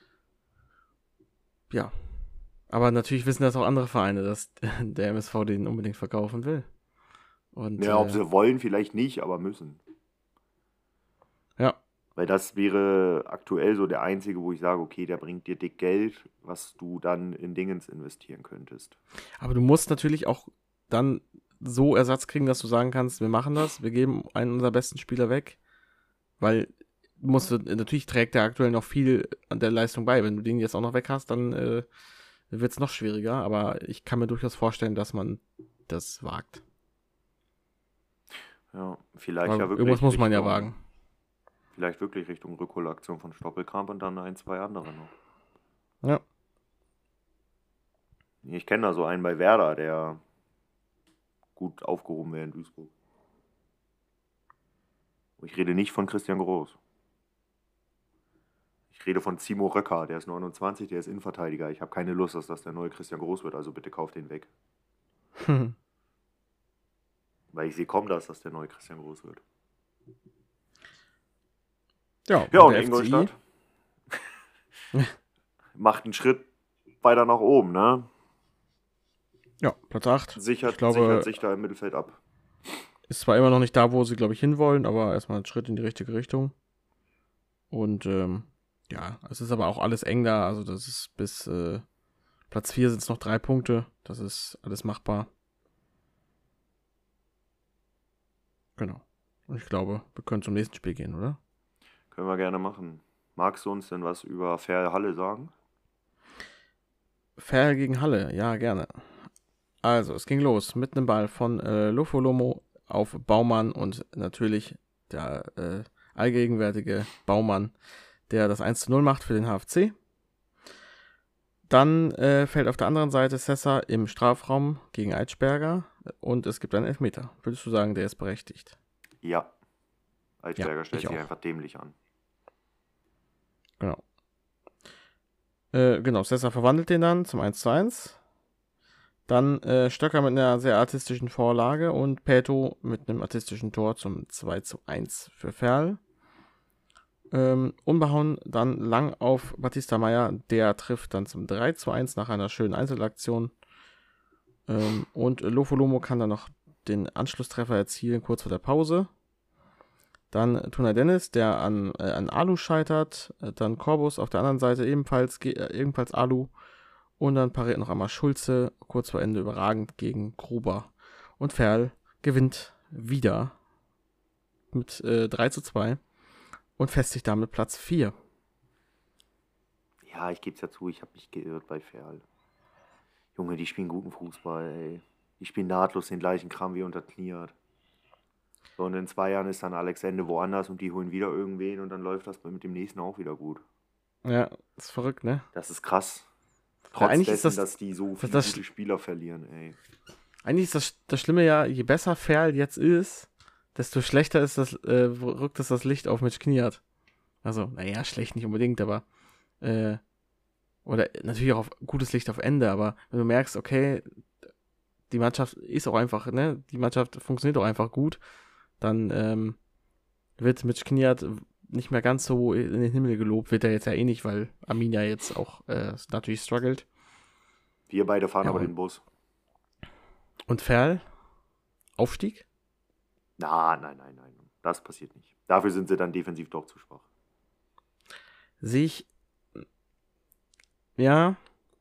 Ja. Aber natürlich wissen das auch andere Vereine, dass der MSV den unbedingt verkaufen will. Und, ja, ob sie wollen, vielleicht nicht, aber müssen. Ja. Weil das wäre aktuell so der einzige, wo ich sage, okay, der bringt dir dick Geld, was du dann in Dingens investieren könntest. Aber du musst natürlich auch dann so Ersatz kriegen, dass du sagen kannst, wir machen das, wir geben einen unserer besten Spieler weg, weil natürlich trägt der aktuell noch viel an der Leistung bei. Wenn du den jetzt auch noch weg hast, dann wird es noch schwieriger, aber ich kann mir durchaus vorstellen, dass man das wagt. Ja, vielleicht Aber ja wirklich. irgendwas muss man ja wagen. Vielleicht wirklich Richtung Rückholaktion von Stoppelkamp und dann 1, 2 andere noch. Ja. Ich kenne da so einen bei Werder, der gut aufgehoben wäre in Duisburg. Ich rede nicht von Christian Groß. Ich rede von Timo Röcker, der ist 29, der ist Innenverteidiger. Ich habe keine Lust, dass das der neue Christian Groß wird, also bitte kauft den weg. Weil ich sehe kaum, dass das der neue Christian Groß wird. Ja, und der Ingolstadt macht einen Schritt weiter nach oben, ne? Ja, Platz 8. Sichert sich da im Mittelfeld ab. Ist zwar immer noch nicht da, wo sie, glaube ich, hinwollen, aber erstmal ein Schritt in die richtige Richtung. Und ja, es ist aber auch alles eng da. Also das ist bis Platz 4 sind es noch 3 Punkte. Das ist alles machbar. Genau. Und ich glaube, wir können zum nächsten Spiel gehen, oder? Können wir gerne machen. Magst du uns denn was über Ferl Halle sagen? Ferl gegen Halle, ja, gerne. Also, es ging los mit einem Ball von Lofolomo auf Baumann und natürlich der allgegenwärtige Baumann, der das 1:0 macht für den HFC. Dann fällt auf der anderen Seite Sessa im Strafraum gegen Eitschberger und es gibt einen Elfmeter. Würdest du sagen, der ist berechtigt? Ja. Eitschberger Ja, stellt ich sich auch. einfach dämlich an. Genau. Genau, Sessa verwandelt den dann zum 1:1. Dann Stöcker mit einer sehr artistischen Vorlage und Peto mit einem artistischen Tor zum 2:1 für Ferl. Unbehauen dann lang auf Batista Meyer, der trifft dann zum 3:1 nach einer schönen Einzelaktion. Und Lofolomo kann dann noch den Anschlusstreffer erzielen, kurz vor der Pause. Dann Tunay Dennis, der an Alu scheitert. Dann Corbus auf der anderen Seite ebenfalls Alu. Und dann pariert noch einmal Schulze, kurz vor Ende überragend gegen Gruber. Und Ferl gewinnt wieder mit 3:2 und festigt damit Platz 4. Ja, ich gebe es ja zu, ich habe mich geirrt bei Ferl. Junge, die spielen guten Fußball, ey. Die spielen nahtlos den gleichen Kram wie unter Kniat. So, und in 2 Jahren ist dann Alex Ende woanders und die holen wieder irgendwen und dann läuft das mit dem nächsten auch wieder gut. Ja, ist verrückt, ne? Das ist krass. Ja, Trotz eigentlich dessen, ist dass die so viele das- gute Spieler verlieren, ey. Eigentlich ist das Schlimme ja, je besser Ferl jetzt ist, desto schlechter ist rückt es das Licht auf Mitch Kniat. Also, naja, schlecht nicht unbedingt, aber oder natürlich auch auf gutes Licht auf Ende, aber wenn du merkst, okay, die Mannschaft ist auch einfach, ne, die Mannschaft funktioniert auch einfach gut, dann wird Mitch Kniat nicht mehr ganz so in den Himmel gelobt, wird er jetzt ja eh nicht, weil Arminia jetzt auch natürlich struggelt. Wir beide fahren Ja, aber und- den Bus. Und Ferl? Aufstieg? Nein. Das passiert nicht. Dafür sind sie dann defensiv doch zu schwach. Sehe ich. Ja.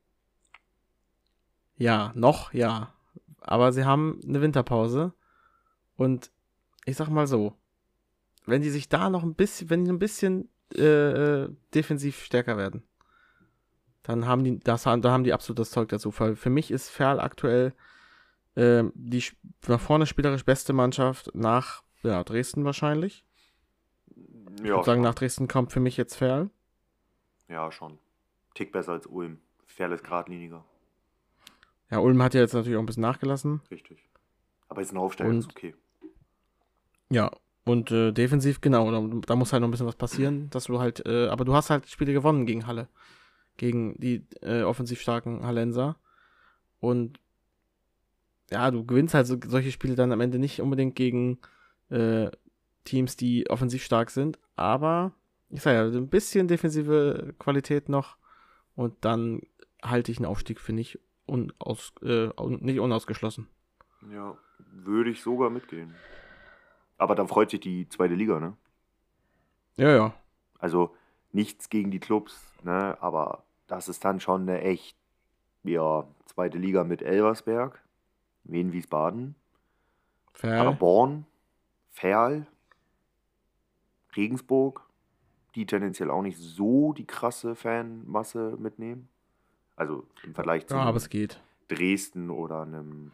Ja, noch, ja. Aber sie haben eine Winterpause. Und ich sag mal so, wenn die sich da noch ein bisschen, wenn die ein bisschen defensiv stärker werden, dann haben die absolut das Zeug dazu. Weil für mich ist Ferl aktuell die nach vorne spielerisch beste Mannschaft nach Dresden wahrscheinlich. Ich Ja, würde sagen, schon. nach Dresden kommt für mich jetzt Ferl. Ja, schon. Tick besser als Ulm. Ferl ist geradliniger. Ja, Ulm hat ja jetzt natürlich auch ein bisschen nachgelassen. Richtig. Aber jetzt ein Aufsteiger Und- ist okay. Ja, und defensiv, genau, da muss halt noch ein bisschen was passieren, dass du halt, aber du hast halt Spiele gewonnen gegen Halle. Gegen die offensiv starken Hallenser. Und ja, du gewinnst halt solche Spiele dann am Ende nicht unbedingt gegen Teams, die offensiv stark sind, aber ich sag ja, ein bisschen defensive Qualität noch und dann halte ich einen Aufstieg für nicht unausgeschlossen. Ja, würde ich sogar mitgehen. Aber dann freut sich die zweite Liga, ne? Ja. Also nichts gegen die Clubs, ne? Aber das ist dann schon eine echt, zweite Liga mit Elversberg, Wien Wiesbaden, Ferl. Paderborn, Ferl, Regensburg, die tendenziell auch nicht so die krasse Fanmasse mitnehmen. Also im Vergleich zu Ja, einem aber es geht. Dresden oder einem.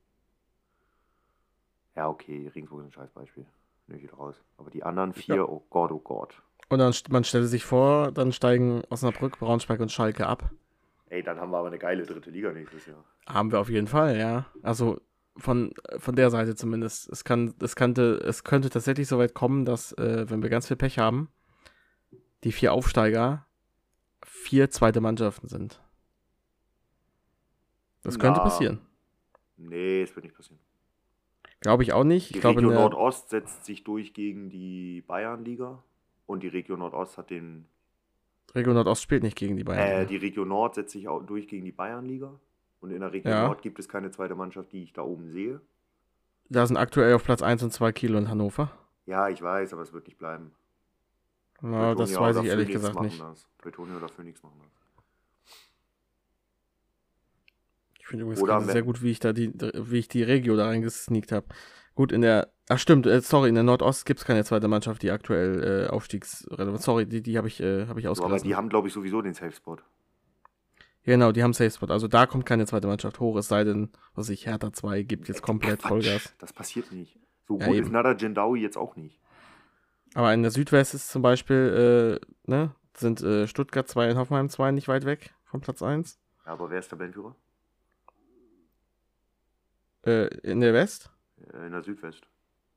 Ja, okay, Regensburg ist ein Scheißbeispiel. Nehme ich wieder raus. Aber die anderen 4, Ja. oh Gott, oh Gott. Und dann, man stelle sich vor, dann steigen Osnabrück, Braunschweig und Schalke ab. Ey, dann haben wir aber eine geile dritte Liga nächstes Jahr. Haben wir auf jeden Fall, ja. Also von der Seite zumindest. Es könnte tatsächlich so weit kommen, dass, wenn wir ganz viel Pech haben, die 4 Aufsteiger 4 zweite Mannschaften sind. Das könnte passieren. Nee, es wird nicht passieren. Glaube ich auch nicht. Die Ich glaube, Region Nordost setzt sich durch gegen die Bayernliga. Und die Region Nordost hat den. Region Nordost spielt nicht gegen die Bayern. Die Region Nord setzt sich auch durch gegen die Bayernliga. Und in der Region Ja. Nord gibt es keine zweite Mannschaft, die ich da oben sehe. Da sind aktuell auf Platz 1 und 2 Kiel und Hannover. Ja, ich weiß, aber es wird nicht bleiben. Na, das Teutonia weiß oder ich ehrlich Phoenix gesagt machen nicht. Das. Teutonia oder Phoenix machen das. Ich finde übrigens Oder gerade wenn- sehr gut, wie ich die Regio da reingesneakt habe. Gut, in der Nordost gibt es keine zweite Mannschaft, die aktuell aufstiegsrelevant. Sorry, die habe ich So, aber ausgelassen. die haben, glaube ich, sowieso den Safe Spot. Genau, die haben Safe Spot. Also da kommt keine zweite Mannschaft hoch, es sei denn, was ich Hertha 2 gibt jetzt komplett Quatsch, Vollgas. Das passiert nicht. So Ja, gut eben. ist Nada Gendawi jetzt auch nicht. Aber in der Südwest ist zum Beispiel, sind Stuttgart 2 und Hoffenheim 2 nicht weit weg vom Platz 1. Ja, aber wer ist Tabellenführer? In der West? In der Südwest.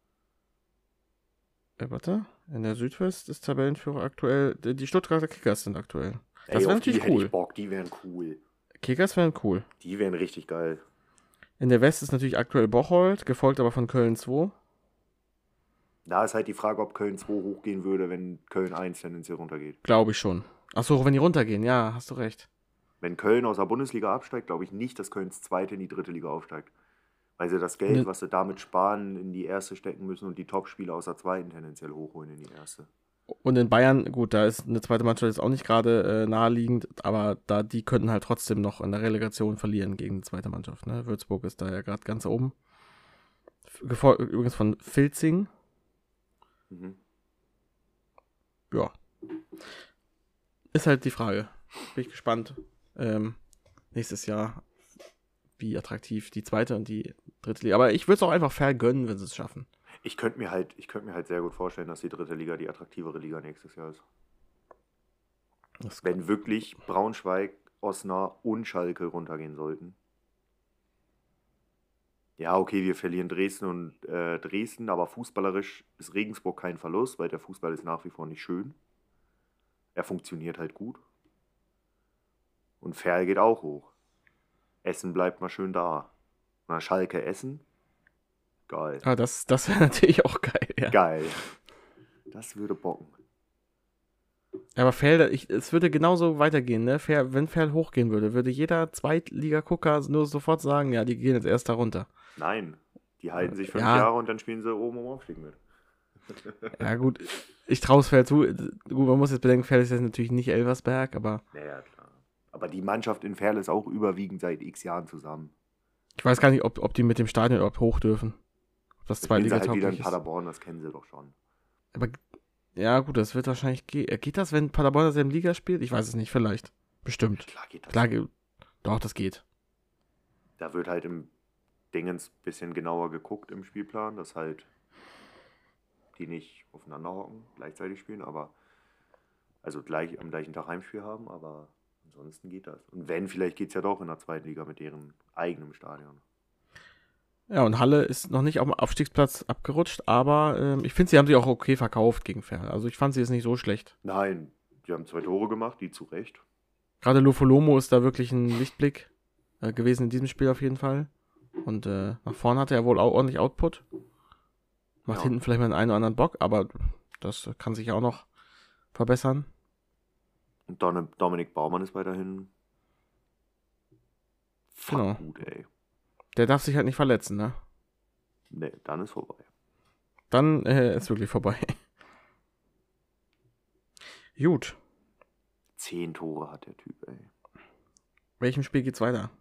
Warte. In der Südwest ist Tabellenführer aktuell. Die Stuttgarter Kickers sind aktuell. Das Ey, wäre auf die natürlich hätte cool. ich Bock, die wären cool. Kickers wären cool. Die wären richtig geil. In der West ist natürlich aktuell Bocholt, gefolgt aber von Köln 2. Da ist halt die Frage, ob Köln 2 hochgehen würde, wenn Köln 1 tendenziell runtergeht. Glaube ich schon. Achso, wenn die runtergehen, ja, hast du recht. Wenn Köln aus der Bundesliga absteigt, glaube ich nicht, dass Kölns Zweite in die dritte Liga aufsteigt. Weil sie das Geld, Ne- was sie damit sparen, in die erste stecken müssen und die Top-Spieler aus der zweiten tendenziell hochholen in die erste. Und in Bayern, gut, da ist eine zweite Mannschaft jetzt auch nicht gerade naheliegend, aber die könnten halt trotzdem noch in der Relegation verlieren gegen die zweite Mannschaft. Ne? Würzburg ist da ja gerade ganz oben. Gefolgt übrigens von Filzing. Mhm. Ja. Ist halt die Frage. Bin ich gespannt. Nächstes Jahr, wie attraktiv die zweite und die dritte Liga. Aber ich würde es auch einfach fair gönnen, wenn sie es schaffen. Ich könnte mir halt sehr gut vorstellen, dass die dritte Liga die attraktivere Liga nächstes Jahr ist. Wenn wirklich Braunschweig, Osnabrück und Schalke runtergehen sollten. Ja, okay, wir verlieren Dresden, aber fußballerisch ist Regensburg kein Verlust, weil der Fußball ist nach wie vor nicht schön. Er funktioniert halt gut. Und Ferl geht auch hoch. Essen bleibt mal schön da. Na, Schalke Essen. Geil. Ah, das wäre natürlich auch geil, ja. Geil. Das würde bocken. Aber Ferl, es würde genauso weitergehen, ne? Wenn Ferl hochgehen würde jeder Zweitliga-Gucker nur sofort sagen, ja, die gehen jetzt erst da runter. Nein. Die halten sich 5 Ja. Jahre und dann spielen sie oben um Aufstieg mit. Ja, gut. Ich traue es Ferl zu. Gut, man muss jetzt bedenken, Ferl ist jetzt natürlich nicht Elversberg, aber Naja, klar. Aber die Mannschaft in Ferl ist auch überwiegend seit x Jahren zusammen. ich weiß gar nicht, ob die mit dem Stadion überhaupt hoch dürfen. Ob das Jetzt spielen sie halt wieder Zweitliga-tauglich in ist. Paderborn, das kennen sie doch schon. Aber ja, gut, das wird wahrscheinlich geht das, wenn Paderborn in derselben Liga spielt? Ich weiß es nicht, vielleicht. Bestimmt. Klar geht das. Klar, doch, das geht. Da wird halt im Dingens ein bisschen genauer geguckt im Spielplan, dass halt die nicht aufeinander hocken, gleichzeitig spielen, aber also am gleichen Tag Heimspiel haben, aber ansonsten geht das. Und wenn, vielleicht geht es ja doch in der zweiten Liga mit deren eigenem Stadion. Ja, und Halle ist noch nicht auf dem Aufstiegsplatz abgerutscht, aber ich finde, sie haben sich auch okay verkauft gegen Ferl. Also ich fand sie jetzt nicht so schlecht. Nein, die haben 2 Tore gemacht, die zu Recht. Gerade Lofolomo ist da wirklich ein Lichtblick gewesen in diesem Spiel auf jeden Fall. Und nach vorne hatte er wohl auch ordentlich Output. Macht Ja. hinten vielleicht mal einen oder anderen Bock, aber das kann sich auch noch verbessern. Und Dominik Baumann ist weiterhin Genau. gut, ey. Der darf sich halt nicht verletzen, ne? Nee, dann ist vorbei. Dann ist wirklich vorbei. Gut. 10 Tore hat der Typ, ey. Welchem Spiel geht's weiter?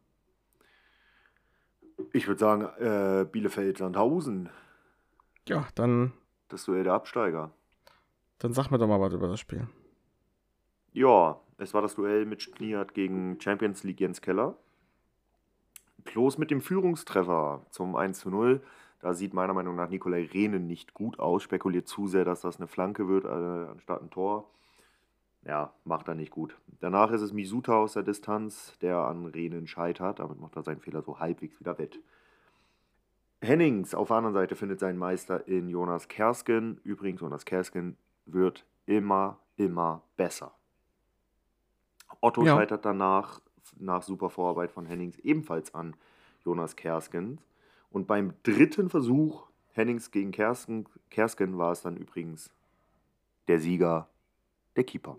Ich würde sagen, Bielefeld-Sandhausen, Ja, dann das Duell der Absteiger. sag mir doch mal was über das Spiel. Ja, es war das Duell mit Schniert gegen Champions League Jens Keller. Klos mit dem Führungstreffer zum 1:0. Da sieht meiner Meinung nach Nikolai Rehnen nicht gut aus. Spekuliert zu sehr, dass das eine Flanke wird, anstatt ein Tor. Ja, macht er nicht gut. Danach ist es Misuta aus der Distanz, der an Rehnen scheitert. Damit macht er seinen Fehler so halbwegs wieder wett. Hennings auf der anderen Seite findet seinen Meister in Jonas Kersken. Übrigens, Jonas Kersken wird immer besser. Otto Ja. scheitert danach, nach super Vorarbeit von Hennings, ebenfalls an Jonas Kersken. Und beim dritten Versuch, Hennings gegen Kersken, war es dann übrigens der Sieger, der Keeper.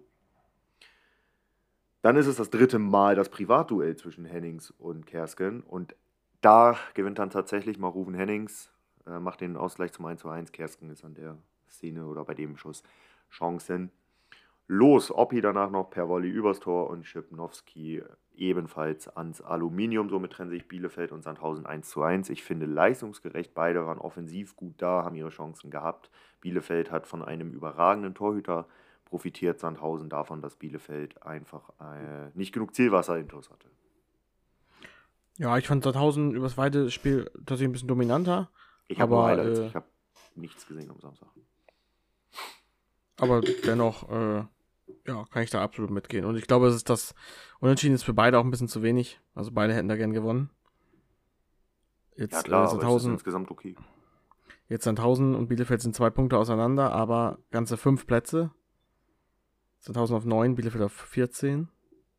Dann ist es das dritte Mal das Privatduell zwischen Hennings und Kersken. Und da gewinnt dann tatsächlich mal Ruven Hennings, macht den Ausgleich zum 1:1. Kersken ist an der Szene oder bei dem Schuss Chancen. Los, Oppi danach noch per Volley übers Tor und Schipnowski ebenfalls ans Aluminium. Somit trennen sich Bielefeld und Sandhausen 1:1. Ich finde leistungsgerecht, beide waren offensiv gut da, haben ihre Chancen gehabt. Bielefeld hat von einem überragenden Torhüter profitiert, Sandhausen davon, dass Bielefeld einfach nicht genug Zielwasser intus hatte. Ja, ich fand Sandhausen über das weite Spiel tatsächlich ein bisschen dominanter. Ich habe nur Aber, Highlights, ich habe nichts gesehen am Samstag. Aber dennoch, ja, kann ich da absolut mitgehen. Und ich glaube, es ist das Unentschieden ist für beide auch ein bisschen zu wenig. Also beide hätten da gern gewonnen. Jetzt Ja klar, aber es ist Sandhausen, insgesamt okay. jetzt Sandhausen und Bielefeld sind 2 Punkte auseinander, aber ganze 5 Plätze. Sandhausen auf 9, Bielefeld auf 14.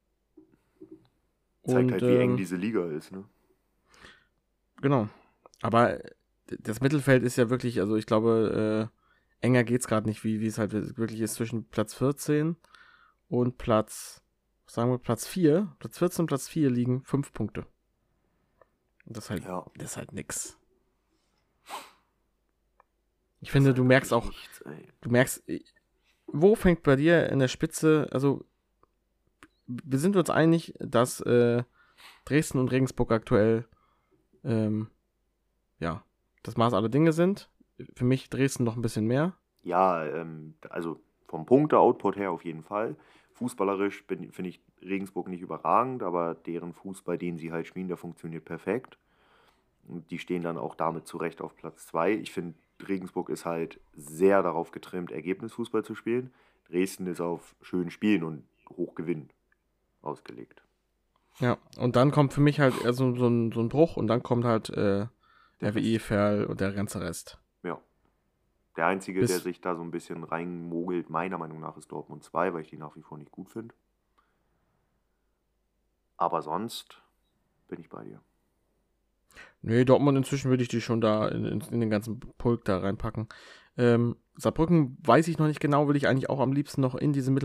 Zeigt halt, wie eng diese Liga ist, ne? Genau. Aber das Mittelfeld ist ja wirklich, also ich glaube, enger geht's gerade nicht, wie es halt wirklich ist zwischen Platz 14 und Platz 4. Platz 14 und Platz 4 liegen 5 Punkte. Und das ist halt nix. Ich finde, du merkst auch, wo fängt bei dir in der Spitze, also wir sind uns einig, dass Dresden und Regensburg aktuell ja, das Maß aller Dinge sind. Für mich Dresden noch ein bisschen mehr. Ja, also vom Punkte-Output her auf jeden Fall. Fußballerisch finde ich Regensburg nicht überragend, aber deren Fußball, den sie halt spielen, der funktioniert perfekt. Und die stehen dann auch damit zurecht auf Platz 2. Ich finde, Regensburg ist halt sehr darauf getrimmt, Ergebnisfußball zu spielen. Dresden ist auf schön Spielen und hoch Gewinnen ausgelegt. Ja, und dann kommt für mich halt eher so ein Bruch und dann kommt halt RWE, Ferl und der ganze Rest. Ja. Der Einzige, der sich da so ein bisschen reinmogelt, meiner Meinung nach, ist Dortmund 2, weil ich die nach wie vor nicht gut finde. Aber sonst bin ich bei dir. Nee, Dortmund inzwischen würde ich die schon da in den ganzen Pulk da reinpacken. Saarbrücken weiß ich noch nicht genau, will ich eigentlich auch am liebsten noch in diese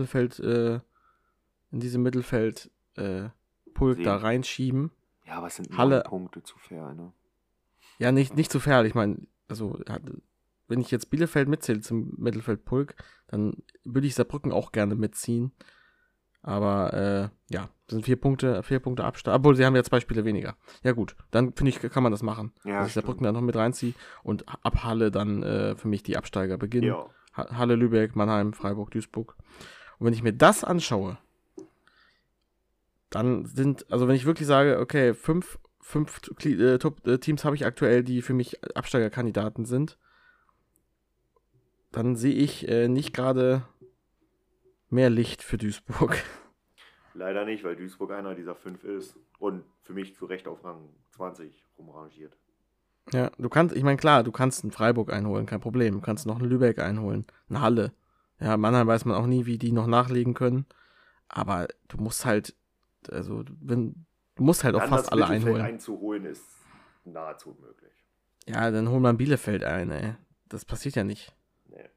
Pulk da reinschieben. Ja, aber es sind Halle 9 Punkte zu fair, ne? Ja, nicht zu fair. Ich meine, also wenn ich jetzt Bielefeld mitzähle zum Mittelfeld-Pulk, dann würde ich Saarbrücken auch gerne mitziehen. Aber ja, das sind 4 Punkte Abstand. Obwohl, sie haben ja 2 Spiele weniger. Ja gut, dann finde ich, kann man das machen. Ja, dass ich Saarbrücken dann noch mit reinziehe und ab Halle dann für mich die Absteiger beginnen. Ja. Halle, Lübeck, Mannheim, Freiburg, Duisburg. Und wenn ich mir das anschaue, dann also wenn ich wirklich sage, okay, 5 Top-Teams habe ich aktuell, die für mich Absteigerkandidaten sind, dann sehe ich nicht gerade mehr Licht für Duisburg. Leider nicht, weil Duisburg einer dieser 5 ist und für mich zu Recht auf Rang 20 rumrangiert. Ja, du kannst einen Freiburg einholen, kein Problem. Du kannst noch einen Lübeck einholen, eine Halle. Ja, Mannheim weiß man auch nie, wie die noch nachlegen können. Aber du musst halt, auch fast alle einholen. Einzuholen ist nahezu unmöglich. Ja, dann hol mal Bielefeld ein, ey. Das passiert ja nicht. Nee.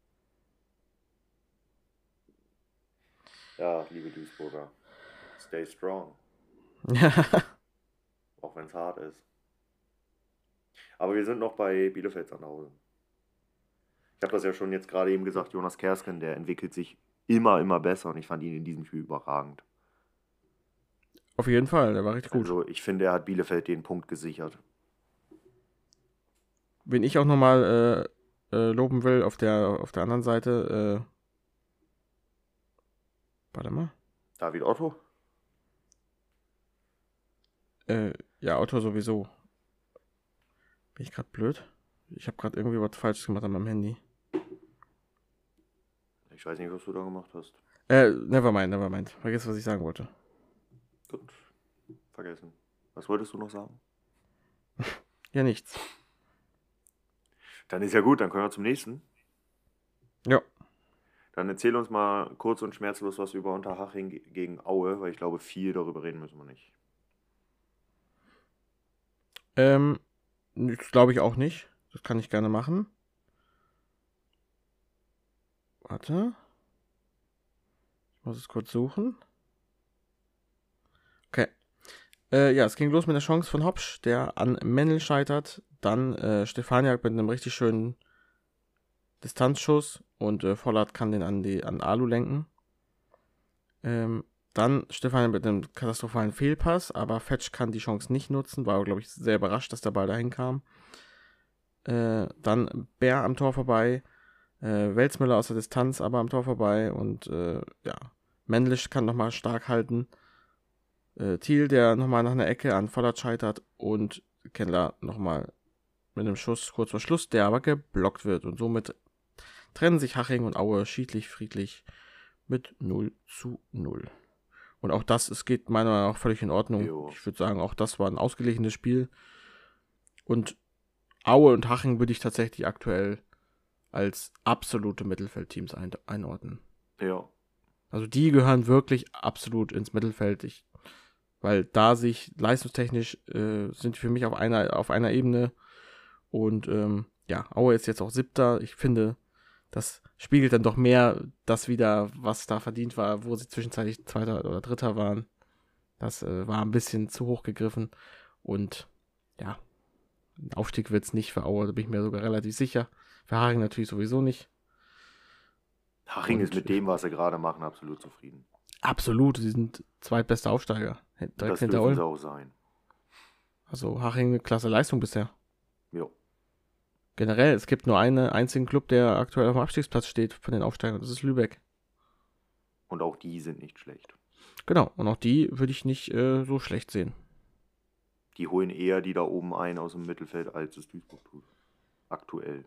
Ja, liebe Duisburger, stay strong. Ja. Auch wenn es hart ist. Aber wir sind noch bei Bielefeld Sandhausen. Ich habe das ja schon jetzt gerade eben gesagt, Jonas Kersken, der entwickelt sich immer besser und ich fand ihn in diesem Spiel überragend. Auf jeden Fall, der war richtig gut. Also ich finde, er hat Bielefeld den Punkt gesichert. Wen ich auch nochmal loben will, auf der anderen Seite, warte mal. David Otto? Ja, Otto sowieso. Bin ich gerade blöd? Ich habe gerade irgendwie was Falsches gemacht an meinem Handy. Ich weiß nicht, was du da gemacht hast. Nevermind. Vergiss, was ich sagen wollte. Gut, vergessen. Was wolltest du noch sagen? Ja, nichts. Dann ist ja gut, dann kommen wir zum nächsten. Ja. Dann erzähl uns mal kurz und schmerzlos was über Unterhaching gegen Aue, weil ich glaube, viel darüber reden müssen wir nicht. Das glaube ich auch nicht. Das kann ich gerne machen. Warte. Ich muss es kurz suchen. Okay. Ja, es ging los mit der Chance von Hopsch, der an Mendel scheitert. Dann Stefaniak mit einem richtig schönen Distanzschuss und Vollert kann den an Alu lenken. Dann Stefaniak mit einem katastrophalen Fehlpass, aber Fetsch kann die Chance nicht nutzen. War, glaube ich, sehr überrascht, dass der Ball dahin kam. Dann Bär am Tor vorbei. Welzmüller aus der Distanz aber am Tor vorbei. Und ja, Männlich kann nochmal stark halten. Thiel, der nochmal nach einer Ecke an Vollert scheitert. Und Kendler nochmal mit einem Schuss kurz vor Schluss, der aber geblockt wird. Und somit trennen sich Haching und Aue schiedlich, friedlich mit 0:0. Und auch das, geht meiner Meinung nach völlig in Ordnung. Jo. Ich würde sagen, auch das war ein ausgeglichenes Spiel. Und Aue und Haching würde ich tatsächlich aktuell als absolute Mittelfeldteams einordnen. Ja. Also die gehören wirklich absolut ins Mittelfeld. Weil da sich leistungstechnisch sind die für mich auf einer Ebene. Und ja, Aue ist jetzt auch 7. Ich finde, das spiegelt dann doch mehr das wieder, was da verdient war, wo sie zwischenzeitlich 2. oder 3. waren. Das war ein bisschen zu hoch gegriffen. Und ja, ein Aufstieg wird es nicht für Aue, da bin ich mir sogar relativ sicher. Für Haching natürlich sowieso nicht. Haching ist mit dem, was sie gerade machen, absolut zufrieden. Absolut, sie sind zweitbester Aufsteiger. Direkt Das hinter dürfen Ulm. sie auch sein. Also Haching eine klasse Leistung bisher. Ja. Generell, es gibt nur einen einzigen Club, der aktuell auf dem Abstiegsplatz steht von den Aufsteigern. Das ist Lübeck. Und auch die sind nicht schlecht. Genau, und auch die würde ich nicht so schlecht sehen. Die holen eher die da oben ein aus dem Mittelfeld, als es Duisburg tut. Aktuell.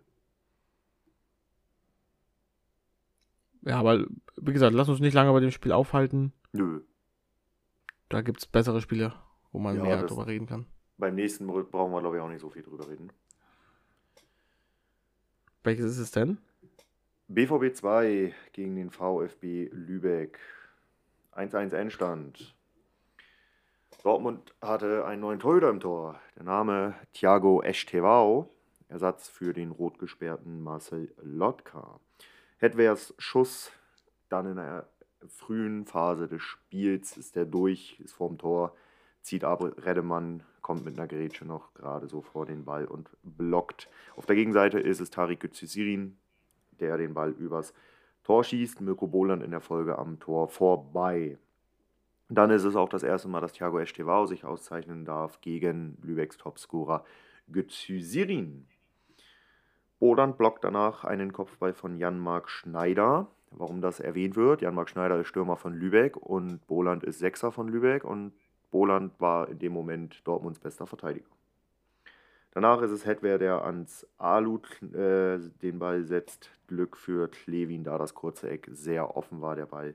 Ja, aber wie gesagt, lass uns nicht lange bei dem Spiel aufhalten. Nö. Da gibt es bessere Spiele, wo man Ja, mehr das- drüber reden kann. Beim nächsten brauchen wir, glaube ich, auch nicht so viel drüber reden. Welches ist es denn? BVB 2 gegen den VfB Lübeck. 1-1 Endstand. Dortmund hatte einen neuen Torhüter im Tor. Der Name Thiago Estevao. Ersatz für den rot gesperrten Marcel Lotka. Hedwers Schuss dann in der frühen Phase des Spiels ist der durch, ist vorm Tor, zieht ab, Redemann kommt mit einer Grätsche noch gerade so vor den Ball und blockt. Auf der Gegenseite ist es Tariq Öztürk, der den Ball übers Tor schießt. Mirko Boland in der Folge am Tor vorbei. Dann ist es auch das erste Mal, dass Thiago Estevao sich auszeichnen darf gegen Lübecks Topscorer Öztürk. Boland blockt danach einen Kopfball von Jan-Marc Schneider. Warum das erwähnt wird: Jan-Marc Schneider ist Stürmer von Lübeck und Boland ist Sechser von Lübeck und Boland war in dem Moment Dortmunds bester Verteidiger. Danach ist es Hedwer, der ans Alut den Ball setzt. Glück für Klevin, da das kurze Eck sehr offen war. Der Ball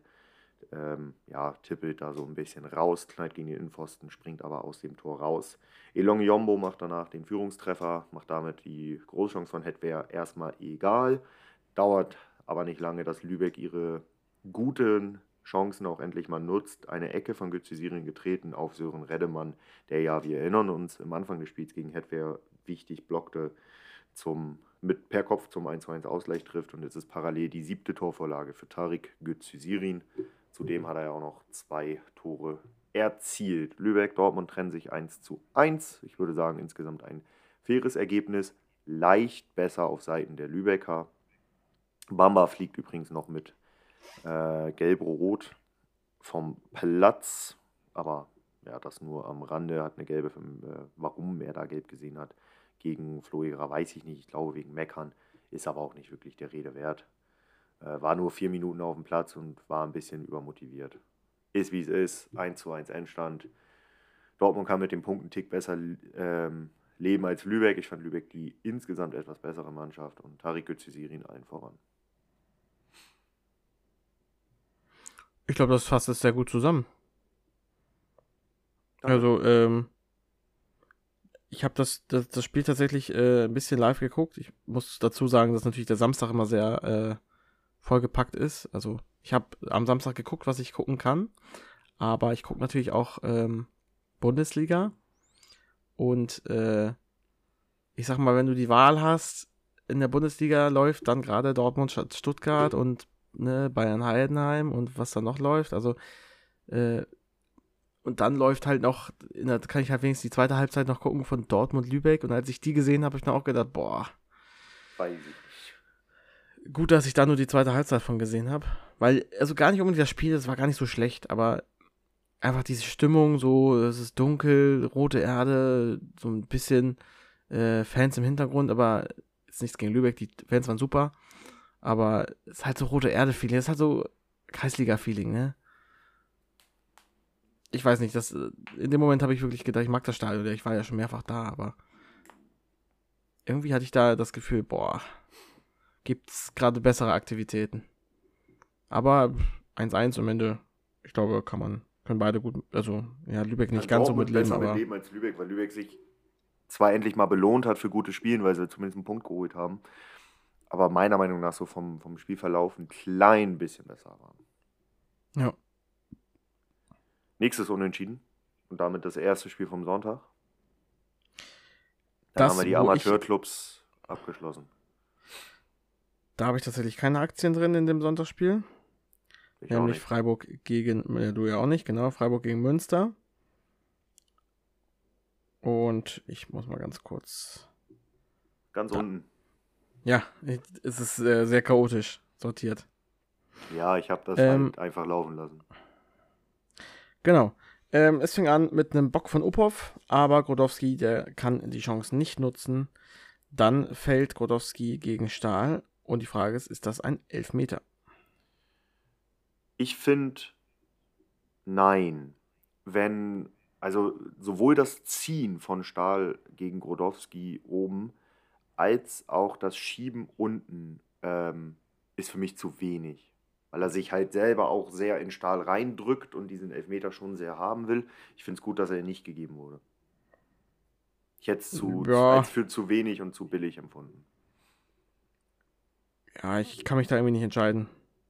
tippelt da so ein bisschen raus, knallt gegen den Innenpfosten, springt aber aus dem Tor raus. Elong Yombo macht danach den Führungstreffer, macht damit die Großchance von Hedwer erstmal egal. Dauert aber nicht lange, dass Lübeck ihre guten Chancen auch endlich mal nutzt. Eine Ecke von Öztürk getreten auf Sören Redemann, der ja, wir erinnern uns, im Anfang des Spiels gegen Hedwer wichtig blockte, per Kopf zum 1:1 Ausgleich trifft. Und jetzt ist parallel die 7. Torvorlage für Tariq Öztürk. Zudem hat er ja auch noch 2 Tore erzielt. Lübeck, Dortmund trennen sich 1:1. Ich würde sagen, insgesamt ein faires Ergebnis. Leicht besser auf Seiten der Lübecker. Bamba fliegt übrigens noch mit Gelb-Rot vom Platz. Aber ja, das nur am Rande. Hat eine gelbe, warum er da gelb gesehen hat. Gegen Floera weiß ich nicht. Ich glaube wegen Meckern. Ist aber auch nicht wirklich der Rede wert. War nur 4 Minuten auf dem Platz und war ein bisschen übermotiviert. Ist wie es ist. 1:1 Endstand. Dortmund kann mit dem Punkt einen Tick besser leben als Lübeck. Ich fand Lübeck die insgesamt etwas bessere Mannschaft und Tariq Öztürk allen voran. Ich glaube, das fasst es sehr gut zusammen. Danke. Also, ich habe das Spiel tatsächlich ein bisschen live geguckt. Ich muss dazu sagen, dass natürlich der Samstag immer sehr vollgepackt ist. Also, ich habe am Samstag geguckt, was ich gucken kann. Aber ich gucke natürlich auch Bundesliga. Und ich sag mal, wenn du die Wahl hast, in der Bundesliga läuft dann gerade Dortmund statt Stuttgart und Bayern Heidenheim und was da noch läuft. Also, und dann läuft halt noch, kann ich halt wenigstens die zweite Halbzeit noch gucken von Dortmund-Lübeck. Und als ich die gesehen habe, habe ich dann auch gedacht, boah. Weiß ich nicht. Gut, dass ich da nur die zweite Halbzeit von gesehen habe. Weil, also gar nicht unbedingt das Spiel, das war gar nicht so schlecht, aber einfach diese Stimmung, so, es ist dunkel, rote Erde, so ein bisschen Fans im Hintergrund, aber ist nichts gegen Lübeck, die Fans waren super. Aber es ist halt so rote Erde-Feeling, es ist halt so Kreisliga-Feeling, ne? Ich weiß nicht, in dem Moment habe ich wirklich gedacht, ich mag das Stadion, ich war ja schon mehrfach da, aber irgendwie hatte ich da das Gefühl, boah, gibt's gerade bessere Aktivitäten. Aber 1:1 am Ende, ich glaube, können beide gut, also ja, Lübeck nicht ganz so Dortmund mitleben, besser aber mitleben als Lübeck, weil Lübeck sich zwar endlich mal belohnt hat für gutes Spielen, weil sie zumindest einen Punkt geholt haben, aber meiner Meinung nach so vom Spielverlauf ein klein bisschen besser waren. ja. Nächstes Unentschieden und damit das erste Spiel vom Sonntag. Dann Das, haben wir die wo Amateurclubs abgeschlossen. Da habe ich tatsächlich keine Aktien drin in dem Sonntagsspiel. Ich auch Nämlich nicht. Freiburg gegen, du ja auch nicht, genau, Freiburg gegen Münster. Und ich muss mal ganz kurz. Ganz unten. Ja, es ist sehr chaotisch sortiert. Ja, ich habe das halt einfach laufen lassen. Genau. Es fing an mit einem Bock von Uphoff, aber Grodowski, der kann die Chance nicht nutzen. Dann fällt Grodowski gegen Stahl und die Frage ist das ein Elfmeter? Ich finde, nein. Also sowohl das Ziehen von Stahl gegen Grodowski oben, als auch das Schieben unten ist für mich zu wenig. Weil er sich halt selber auch sehr in Stahl reindrückt und diesen Elfmeter schon sehr haben will. Ich finde es gut, dass er nicht gegeben wurde. Ich hätte es als für zu wenig und zu billig empfunden. Ja, ich kann mich da irgendwie nicht entscheiden.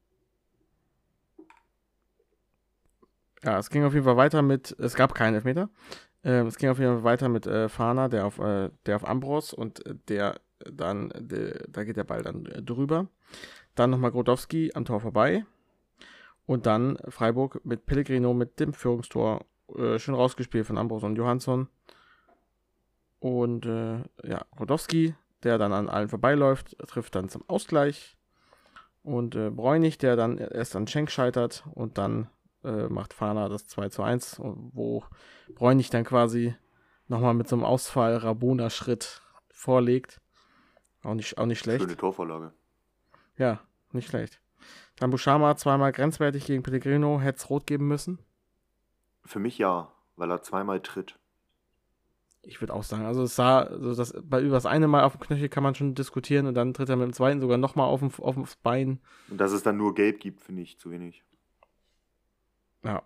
Ja, es ging auf jeden Fall weiter mit, es gab keinen Elfmeter. Es ging auf jeden Fall weiter mit Fana, der auf Ambros und da geht der Ball dann drüber. Dann nochmal Grodowski am Tor vorbei. Und dann Freiburg mit Pellegrino mit dem Führungstor. Schön rausgespielt von Ambros und Johansson. Und Grodowski, der dann an allen vorbeiläuft, trifft dann zum Ausgleich. Und Bräunig, der dann erst an Schenk scheitert und dann macht Fana das 2:1, wo Bräunig dann quasi nochmal mit so einem Ausfall-Rabona-Schritt vorlegt. Auch nicht schlecht. Schöne Torvorlage. Ja, nicht schlecht. Dann Buchama zweimal grenzwertig gegen Pellegrino, hätte es rot geben müssen. Für mich ja, weil er zweimal tritt. Ich würde auch sagen, also es sah, über das eine Mal auf dem Knöchel kann man schon diskutieren und dann tritt er mit dem zweiten sogar nochmal aufs Bein. Und dass es dann nur gelb gibt, finde ich zu wenig. Ja.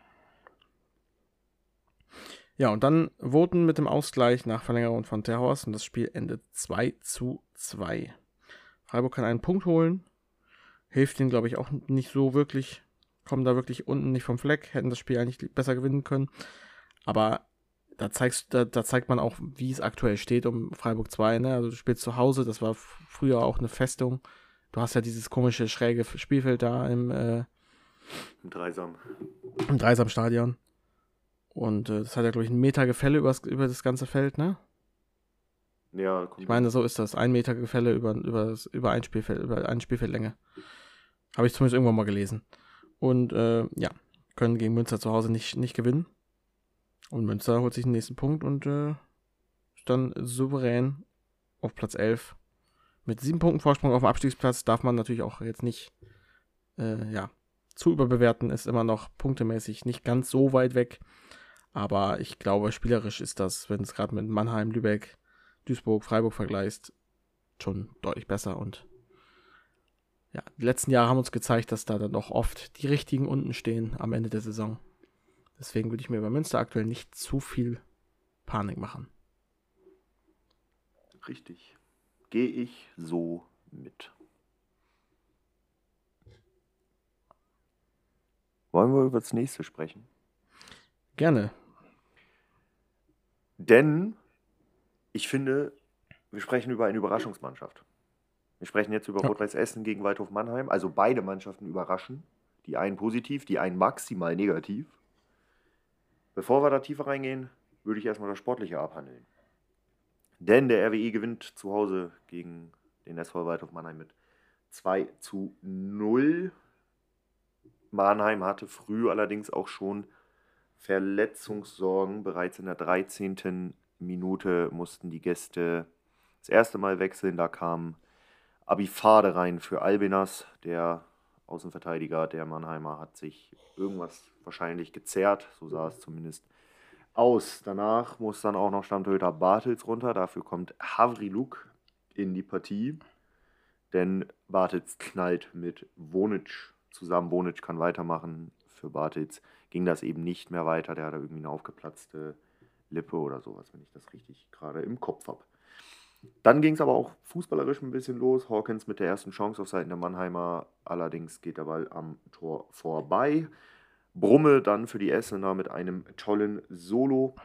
Ja, und dann Voten mit dem Ausgleich nach Verlängerung von Terhorst und das Spiel endet 2:2. Freiburg kann einen Punkt holen. Hilft ihnen, glaube ich, auch nicht so wirklich. Kommen da wirklich unten nicht vom Fleck. Hätten das Spiel eigentlich besser gewinnen können. Aber da zeigt man auch, wie es aktuell steht um Freiburg 2. Ne? Also du spielst zu Hause. Das war früher auch eine Festung. Du hast ja dieses komische, schräge Spielfeld da im Dreisamstadion. Und das hat ja, glaube ich, 1 Meter Gefälle über das ganze Feld, ne? Ja, ich meine, so ist das. 1 Meter Gefälle über ein Spielfeld, über eine Spielfeldlänge. Habe ich zumindest irgendwann mal gelesen. Und können gegen Münster zu Hause nicht gewinnen. Und Münster holt sich den nächsten Punkt und ist dann souverän auf Platz 11. Mit 7 Punkten Vorsprung auf dem Abstiegsplatz darf man natürlich auch jetzt nicht zu überbewerten. Ist immer noch punktemäßig nicht ganz so weit weg. Aber ich glaube, spielerisch ist das, wenn es gerade mit Mannheim, Lübeck, Duisburg, Freiburg vergleichst, schon deutlich besser. Und ja, die letzten Jahre haben uns gezeigt, dass da dann doch oft die Richtigen unten stehen am Ende der Saison. Deswegen würde ich mir bei Münster aktuell nicht zu viel Panik machen. Richtig. Gehe ich so mit. Wollen wir über das nächste sprechen? Gerne. Denn ich finde, wir sprechen über eine Überraschungsmannschaft. Wir sprechen jetzt über Rot-Weiß Essen gegen Waldhof Mannheim. Also beide Mannschaften überraschen. Die einen positiv, die einen maximal negativ. Bevor wir da tiefer reingehen, würde ich erstmal das Sportliche abhandeln. Denn der RWE gewinnt zu Hause gegen den SV Waldhof Mannheim mit 2:0. Mannheim hatte früh allerdings auch schon Verletzungssorgen. Bereits in der 13. Minute mussten die Gäste das erste Mal wechseln. Da kam Abifade rein für Albinas. Der Außenverteidiger der Mannheimer hat sich irgendwas wahrscheinlich gezerrt. So sah es zumindest aus. Danach muss dann auch noch Stammtorhüter Bartels runter. Dafür kommt Havriluk in die Partie. Denn Bartels knallt mit Vonic zusammen. Vonic kann weitermachen. Für Bartels ging das eben nicht mehr weiter. Der hat irgendwie eine aufgeplatzte Lippe oder sowas, wenn ich das richtig gerade im Kopf habe. Dann ging es aber auch fußballerisch ein bisschen los. Hawkins mit der ersten Chance auf Seiten der Mannheimer. Allerdings geht der Ball am Tor vorbei. Brumme dann für die Essener mit einem tollen Solo.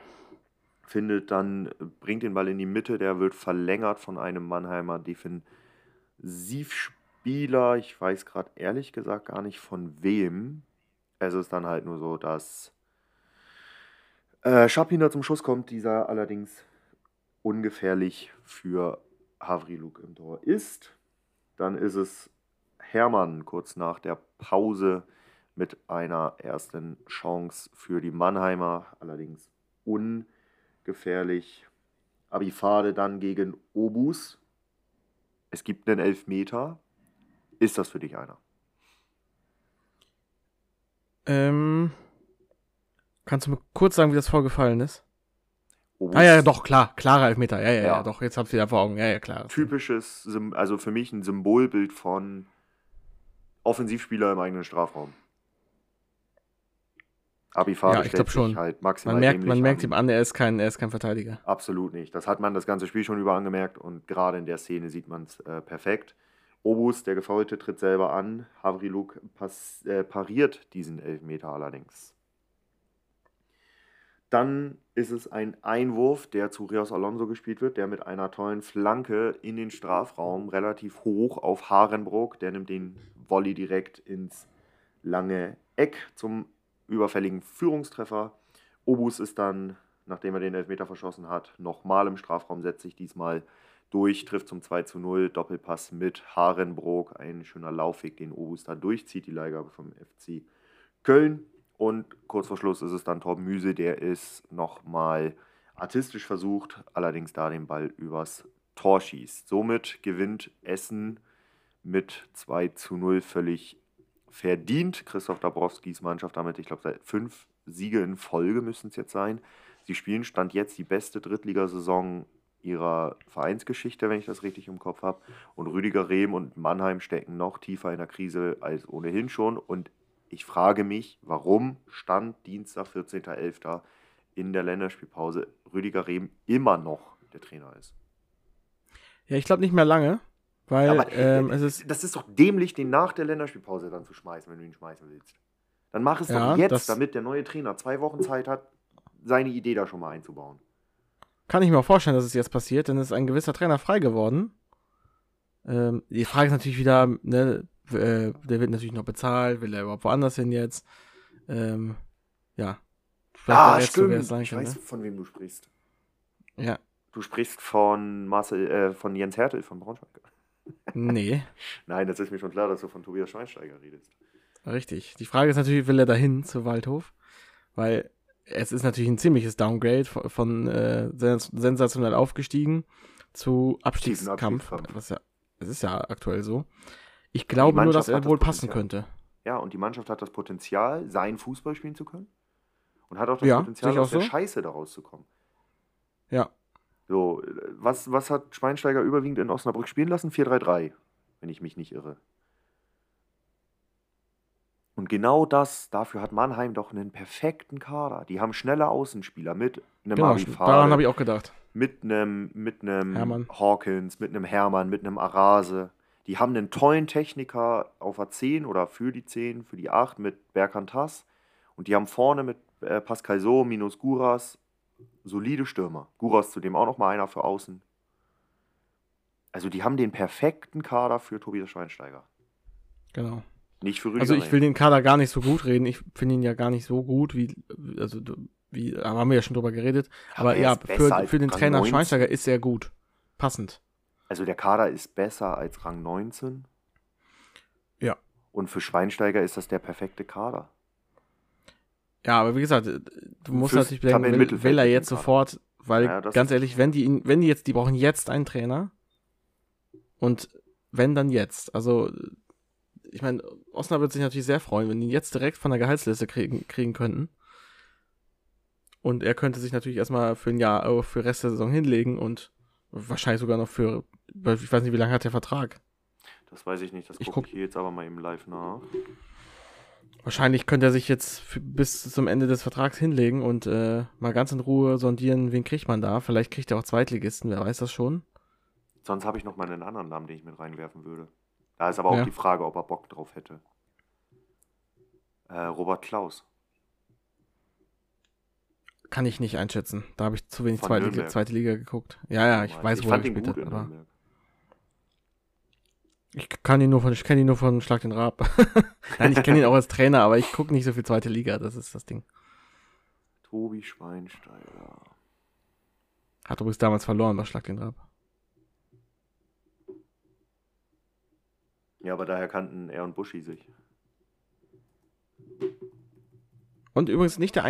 Bringt den Ball in die Mitte. Der wird verlängert von einem Mannheimer Defensivspieler. Ich weiß gerade ehrlich gesagt gar nicht von wem. Es ist dann halt nur so, dass Schapiner zum Schuss kommt. Dieser allerdings ungefährlich für Havriluk im Tor ist. Dann ist es Hermann kurz nach der Pause mit einer ersten Chance für die Mannheimer, allerdings ungefährlich. Abifade dann gegen Obus. Es gibt einen Elfmeter. Ist das für dich einer? Kannst du mir kurz sagen, wie das vorgefallen ist? Obus, ja, doch, klar. Klarer Elfmeter. Ja, doch, jetzt hab's wieder vor Augen. Ja, klar. Typisches, also für mich ein Symbolbild von Offensivspieler im eigenen Strafraum. Abifade ich glaube schon. Halt maximal man merkt ihm an, er ist kein Verteidiger. Absolut nicht. Das hat man das ganze Spiel schon über angemerkt und gerade in der Szene sieht man es perfekt. Obus, der Gefaulte, tritt selber an. Havriluk pariert diesen Elfmeter allerdings. Dann ist es ein Einwurf, der zu Rios Alonso gespielt wird, der mit einer tollen Flanke in den Strafraum relativ hoch auf Harenbrook. Der nimmt den Volley direkt ins lange Eck zum überfälligen Führungstreffer. Obus ist dann, nachdem er den Elfmeter verschossen hat, nochmal im Strafraum, setzt sich diesmal durch, trifft zum 2:0, Doppelpass mit Harenbrook. Ein schöner Laufweg, den Obus da durchzieht, die Leihgabe vom FC Köln. Und kurz vor Schluss ist es dann Torben Müse, der es nochmal artistisch versucht, allerdings da den Ball übers Tor schießt. Somit gewinnt Essen mit 2:0 völlig verdient. Christoph Dabrowskis Mannschaft damit, ich glaube, 5 Siege in Folge müssen es jetzt sein. Sie spielen Stand jetzt die beste Drittligasaison ihrer Vereinsgeschichte, wenn ich das richtig im Kopf habe. Und Rüdiger Rehm und Mannheim stecken noch tiefer in der Krise als ohnehin schon. Und ich frage mich, warum stand Dienstag, 14.11. in der Länderspielpause Rüdiger Rehm immer noch der Trainer ist. Ja, ich glaube nicht mehr lange, weil Aber es ist... das ist doch dämlich, den nach der Länderspielpause dann zu schmeißen, wenn du ihn schmeißen willst. Dann mach es Ja, doch jetzt, damit der neue Trainer 2 Wochen Zeit hat, seine Idee da schon mal einzubauen. Kann ich mir auch vorstellen, dass es jetzt passiert, denn es ist ein gewisser Trainer frei geworden. Die Frage ist natürlich wieder, ne, der wird natürlich noch bezahlt, will er überhaupt woanders hin jetzt? Ja. Vielleicht Stimmt. wer es sein Ich kann, weiß, ne? von wem du sprichst. Ja. Du sprichst von von Jens Hertel von Braunschweig. Nee, Nein, das ist mir schon klar, dass du von Tobias Schweinsteiger redest. richtig. Die Frage ist natürlich, will er dahin zu Waldhof? Weil es ist natürlich ein ziemliches Downgrade von sensationell aufgestiegen zu Abstiegskampf. Es ist ja aktuell so. Ich glaube nur, dass er wohl passen könnte. Ja, und die Mannschaft hat das Potenzial, seinen Fußball spielen zu können. Und hat auch das Ja, Potenzial, sehe ich aus der auch so. Scheiße daraus zu kommen. Ja. So, was hat Schweinsteiger überwiegend in Osnabrück spielen lassen? 4-3-3, wenn ich mich nicht irre. Und genau dafür hat Mannheim doch einen perfekten Kader. Die haben schnelle Außenspieler mit einem Genau, Avifade, daran habe ich auch gedacht. mit einem Hermann. Hawkins, mit einem Hermann, mit einem Arase. Die haben einen tollen Techniker auf der 10 oder für die 10, für die 8 mit Berkan Tass. Und die haben vorne mit Pascal So minus Guras solide Stürmer. Guras zudem auch nochmal einer für außen. Also die haben den perfekten Kader für Tobias Schweinsteiger. Genau. Nicht für Rüdiger. Also ich will den Kader gar nicht so gut reden. Ich finde ihn ja gar nicht so gut, aber haben wir ja schon drüber geredet. Aber er ja, ist besser als für den Rang Trainer 19. Schweinsteiger ist sehr gut. Passend. Also der Kader ist besser als Rang 19. Ja. Und für Schweinsteiger ist das der perfekte Kader. Ja, aber wie gesagt, du musst Fürs natürlich bedenken, Tabellenmittelfeld will er mit dem jetzt Kader. sofort, weil Ja, das ganz ist- ehrlich, die brauchen jetzt einen Trainer und wenn, dann jetzt. Also, ich meine, Osnabrück wird sich natürlich sehr freuen, wenn die ihn jetzt direkt von der Gehaltsliste kriegen könnten. Und er könnte sich natürlich erstmal für ein Jahr, für den Rest der Saison hinlegen und wahrscheinlich sogar noch ich weiß nicht, wie lange hat der Vertrag? Das weiß ich nicht, das Ich gucke ich hier jetzt aber mal eben live nach. Wahrscheinlich könnte er sich jetzt bis zum Ende des Vertrags hinlegen und mal ganz in Ruhe sondieren, wen kriegt man da. Vielleicht kriegt er auch Zweitligisten, wer weiß das schon. Sonst habe ich noch mal einen anderen Namen, den ich mit reinwerfen würde. Da ist aber auch Ja. die Frage, ob er Bock drauf hätte. Robert Klaus. Kann ich nicht einschätzen. Da habe ich zu wenig Von Nürnberg. zweite Liga geguckt. Ja, ich weiß, ich wo er fand ihn gespielt gut hat. in Aber Nürnberg. ich kenne ihn nur von Schlag den Raab. Nein, ich kenne ihn auch als Trainer, aber ich gucke nicht so viel zweite Liga. Das ist das Ding. Tobi Schweinsteiger. Hat übrigens damals verloren bei Schlag den Raab. Ja, aber daher kannten er und Buschi sich. Und übrigens nicht der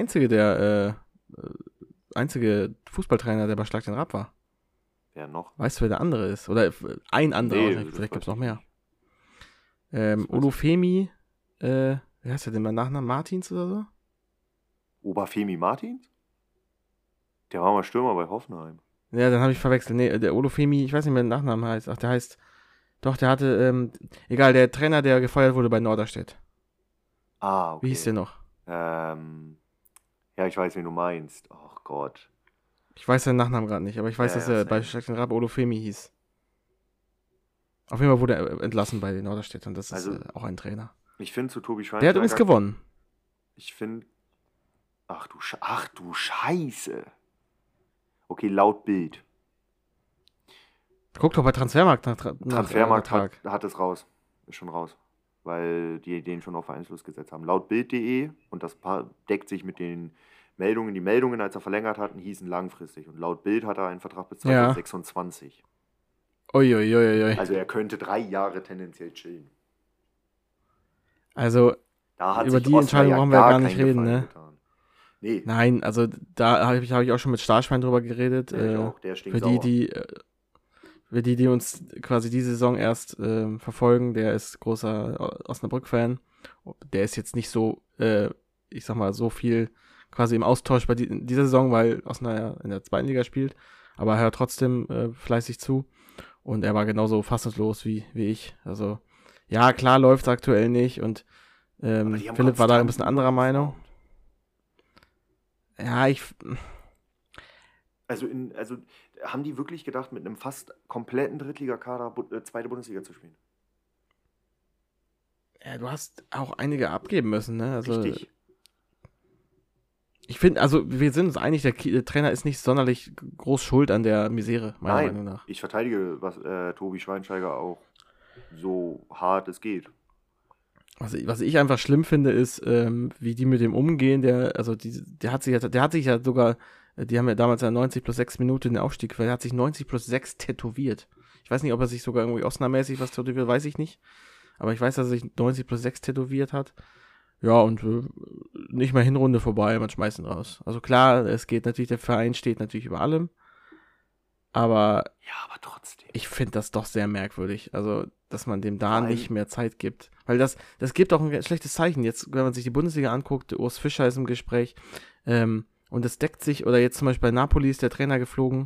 einzige Fußballtrainer, der bei Schlag den Raab war. Wer noch? Weißt du, wer der andere ist? Oder ein anderer, Nee, vielleicht das gibt es weiß noch ich mehr. nicht. Olufemi, wie heißt der denn mein Nachname? Martins oder so? Oberfemi Martins? Der war mal Stürmer bei Hoffenheim. Ja, dann habe ich verwechselt. Nee, der Olufemi, ich weiß nicht mehr, der Nachname heißt. Ach, der heißt, doch, der hatte, egal, der Trainer, der gefeuert wurde bei Norderstedt. Ah, okay. Wie hieß der noch? Ja, ich weiß, wen du meinst. Ach Gott. Ich weiß seinen Nachnamen gerade nicht, aber ich weiß, Ja, dass ja, er bei same. Schlag den Raab Olufemi hieß. Auf jeden Fall wurde er entlassen bei den Norderstädtern. Das ist Also, auch ein Trainer. Ich finde zu Tobi Schweinsteiger... Der hat übrigens gewonnen. Ich finde... Ach du Scheiße. Okay, laut Bild. Guck doch bei Transfermarkt nach Transfermarkt Tag. hat es raus. Ist schon raus. Weil die den schon auf Vereinslos gesetzt haben. Laut Bild.de, und das deckt sich mit den Meldungen. Die Meldungen, als er verlängert hatten, hießen langfristig. Und laut Bild hat er einen Vertrag bis 2026. Uiuiuiui. Also er könnte 3 Jahre tendenziell chillen. Also Da hat über sich die Entscheidung brauchen wir ja gar nicht keinen reden, Gefallen ne? getan. Nee. Nein, also da habe ich auch schon mit Starschwein drüber geredet. Ja, ich auch. Der stinkt Für die uns quasi die Saison erst verfolgen, der ist großer Osnabrück-Fan. Der ist jetzt nicht so, ich sag mal, so viel quasi im Austausch bei dieser Saison, weil Osnabrück in der 2. Liga spielt. Aber er hört trotzdem fleißig zu. Und er war genauso fassungslos wie ich. Also, ja, klar läuft es aktuell nicht. Und Philipp war da ein bisschen anderer Meinung. Ja, Also haben die wirklich gedacht, mit einem fast kompletten Drittligakader zweite Bundesliga zu spielen? Ja, du hast auch einige abgeben müssen, ne? Also, Richtig. Ich finde, also wir sind uns einig, der Trainer ist nicht sonderlich groß schuld an der Misere, meiner Meinung nach. Ich verteidige Tobi Schweinsteiger auch so hart es geht. Was ich einfach schlimm finde, ist, wie die mit dem umgehen. Der hat sich ja sogar, die haben ja damals ja 90 plus 6 Minuten den Aufstieg, weil er hat sich 90 plus 6 tätowiert. Ich weiß nicht, ob er sich sogar irgendwie Osnabrück-mäßig was tätowiert, weiß ich nicht. Aber ich weiß, dass er sich 90 plus 6 tätowiert hat. Ja, und nicht mal Hinrunde vorbei, man schmeißt ihn raus. Also klar, es geht natürlich, der Verein steht natürlich über allem. Aber ja, aber trotzdem. Ich finde das doch sehr merkwürdig. Also, dass man dem da nicht mehr Zeit gibt. Weil das gibt auch ein schlechtes Zeichen. Jetzt, wenn man sich die Bundesliga anguckt, Urs Fischer ist im Gespräch. Und es deckt sich, oder jetzt zum Beispiel bei Napoli ist der Trainer geflogen.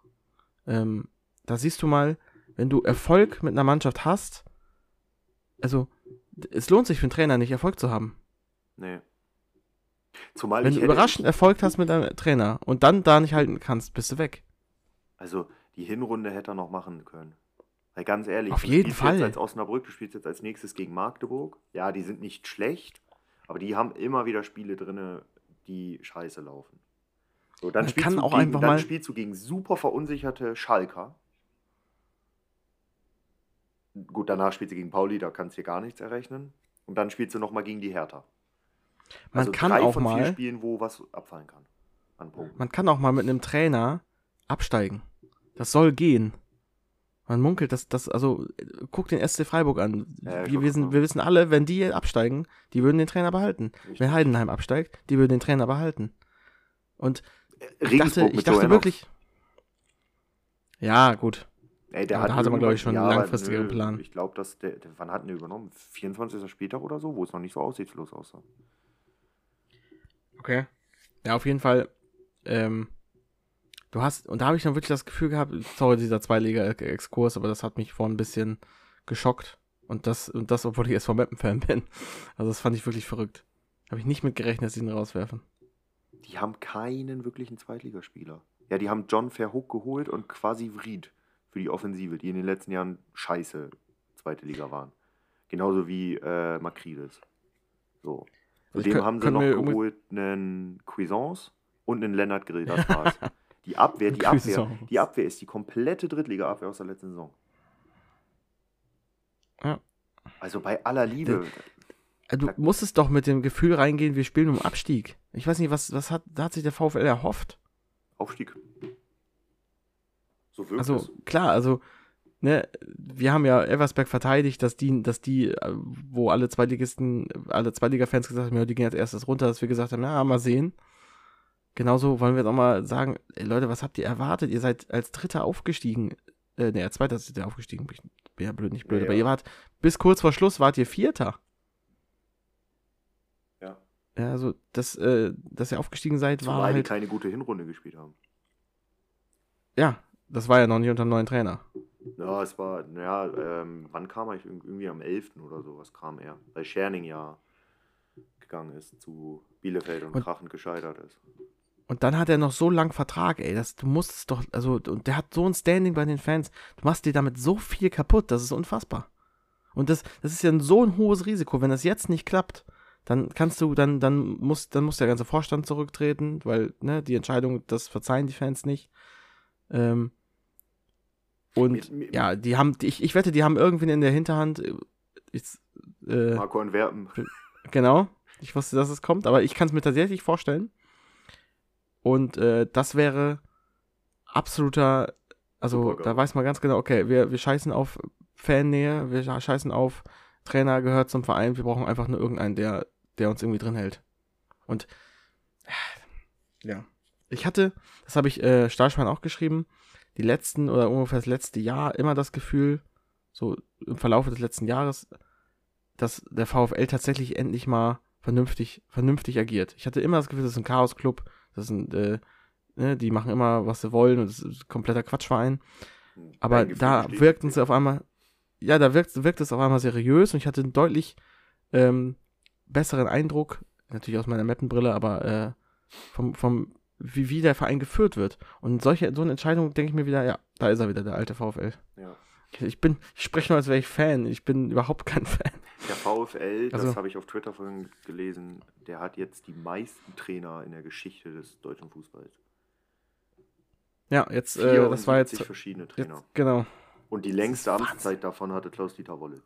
Da siehst du mal, wenn du Erfolg mit einer Mannschaft hast, also, es lohnt sich für einen Trainer nicht, Erfolg zu haben. Nee. Zumal wenn du überraschend Erfolg hast mit einem Trainer und dann da nicht halten kannst, bist du weg. Also, die Hinrunde hätte er noch machen können. Weil ganz ehrlich, auf jeden Fall. Jetzt als Osnabrück, du spielst jetzt als nächstes gegen Magdeburg. Ja, die sind nicht schlecht, aber die haben immer wieder Spiele drin, die scheiße laufen. So, dann spielst du gegen super verunsicherte Schalker. Gut, danach spielst du gegen Pauli, da kannst du dir gar nichts errechnen. Und dann spielst du nochmal gegen die Hertha. Man kann auch mal 3 von 4 Spielen, wo was abfallen kann. An Punkten. Man kann auch mal mit einem Trainer absteigen. Das soll gehen. Man munkelt, also guck den SC Freiburg an. Ja, wir wissen alle, wenn die absteigen, die würden den Trainer behalten. Richtig. Wenn Heidenheim absteigt, die würden den Trainer behalten. Und ich dachte wirklich, ja, gut. Ey, da hatte man, glaube ich, schon einen langfristigen Plan. Ich glaube, wann hat er übernommen? 24. Spieltag oder so, wo es noch nicht so aussichtslos aussah. Okay. Ja, auf jeden Fall, und da habe ich dann wirklich das Gefühl gehabt, sorry, dieser 2-Liga-Exkurs, aber das hat mich vorhin ein bisschen geschockt. Und das, obwohl ich SV Meppen-Fan bin. Also das fand ich wirklich verrückt. Habe ich nicht mit gerechnet, dass sie ihn rauswerfen. Die haben keinen wirklichen Zweitligaspieler. Ja, die haben John Verhoek geholt und quasi Vried für die Offensive, die in den letzten Jahren scheiße zweite Liga waren. Genauso wie Makridis. So. Zudem haben sie noch geholt einen Cuisance und einen Lennart Grill, das war's. Die Abwehr ist die komplette Drittliga-Abwehr aus der letzten Saison. Ja. Also bei aller Liebe. Du musstest doch mit dem Gefühl reingehen, wir spielen um Abstieg. Ich weiß nicht, da hat sich der VfL erhofft. Aufstieg. So wirkt also es. Klar, also ne, wir haben ja Elversberg verteidigt, dass die, wo alle Zweitliga-Fans gesagt haben, ja, die gehen als erstes runter, dass wir gesagt haben, na, mal sehen. Genauso wollen wir jetzt auch mal sagen, ey, Leute, was habt ihr erwartet? Ihr seid als Dritter aufgestiegen. Als Zweiter seid ihr aufgestiegen. Bin ja blöd, nicht blöd. Ja, aber ihr wart, bis kurz vor Schluss wart ihr Vierter. Ja. Ja, also, dass ihr aufgestiegen seid, war halt... Weil die keine gute Hinrunde gespielt haben. Ja, das war ja noch nicht unter dem neuen Trainer. Ja, es war, wann kam er? Irgendwie am 11. oder sowas kam er. Weil Scherning ja gegangen ist zu Bielefeld und krachend gescheitert ist. Und dann hat er noch so lange Vertrag, ey, du musst es doch, also, und der hat so ein Standing bei den Fans, du machst dir damit so viel kaputt, das ist unfassbar. Und das ist ja so ein hohes Risiko, wenn das jetzt nicht klappt, dann muss der ganze Vorstand zurücktreten, weil, ne, die Entscheidung, das verzeihen die Fans nicht. Und, ja, ich wette, die haben irgendwie in der Hinterhand, Marco Antwerpen. Genau, ich wusste, dass es kommt, aber ich kann es mir tatsächlich vorstellen. Und das wäre absoluter, also Supergeil. da weiß man ganz genau, okay, wir scheißen auf Fannähe, wir scheißen auf Trainer, gehört zum Verein, wir brauchen einfach nur irgendeinen, der uns irgendwie drin hält. Und ja, ich hatte, das habe ich Stahlschwein auch geschrieben, die letzten oder ungefähr das letzte Jahr immer das Gefühl, so im Verlauf des letzten Jahres, dass der VfL tatsächlich endlich mal vernünftig agiert. Ich hatte immer das Gefühl, das ist ein Chaos-Club, das sind, die machen immer, was sie wollen und das ist ein kompletter Quatschverein. Aber da wirkten sie auf einmal, ja, da wirkt es auf einmal seriös und ich hatte einen deutlich besseren Eindruck, natürlich aus meiner Mappenbrille, aber vom wie der Verein geführt wird. Und so eine Entscheidung denke ich mir wieder, ja, da ist er wieder, der alte VfL. Ja. Ich spreche nur, als wäre ich Fan. Ich bin überhaupt kein Fan. Der VfL, das Also- habe ich auf Twitter vorhin gelesen, der hat jetzt die meisten Trainer in der Geschichte des deutschen Fußballs. Ja, jetzt, das war 74 jetzt verschiedene Trainer. Jetzt, genau. Und die längste Amtszeit davon hatte Klaus-Dieter Wollitz.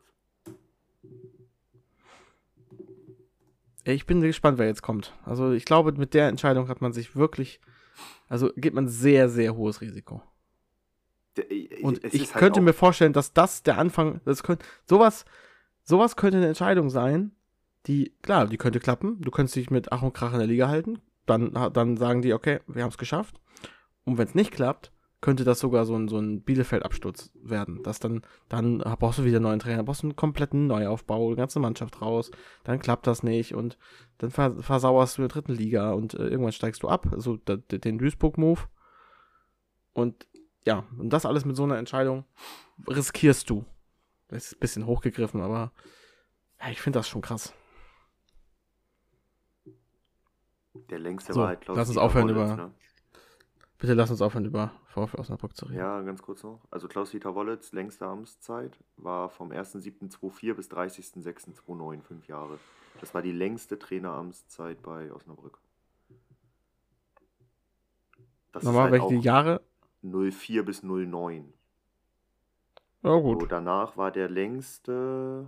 Ich bin gespannt, wer jetzt kommt. Also ich glaube, mit der Entscheidung hat man sich wirklich, also geht man sehr, sehr hohes Risiko. Und ich könnte mir vorstellen, dass das der Anfang, sowas könnte eine Entscheidung sein, die, klar, die könnte klappen. Du könntest dich mit Ach und Krach in der Liga halten. Dann sagen die, okay, wir haben es geschafft. Und wenn es nicht klappt, könnte das sogar so ein Bielefeld-Absturz werden. Dass dann brauchst du wieder einen neuen Trainer, brauchst du einen kompletten Neuaufbau, die ganze Mannschaft raus, dann klappt das nicht und dann versauerst du in der 3. Liga und irgendwann steigst du ab, also den Duisburg-Move. Und ja, und das alles mit so einer Entscheidung riskierst du. Das ist ein bisschen hochgegriffen, aber ja, ich finde das schon krass. Der längste So, war halt Klaus-Dieter lass uns aufhören Wollitz, ne? Bitte lass uns aufhören, über VfL Osnabrück zu reden. Ja, ganz kurz noch. Also Klaus-Dieter Wollitz, längste Amtszeit, war vom 1.7.24 bis 30.06.29, 5 Jahre. Das war die längste Traineramtszeit bei Osnabrück. Das Nochmal, ist halt welche Jahre? 04 bis 09. Ja, gut. So, danach war der längste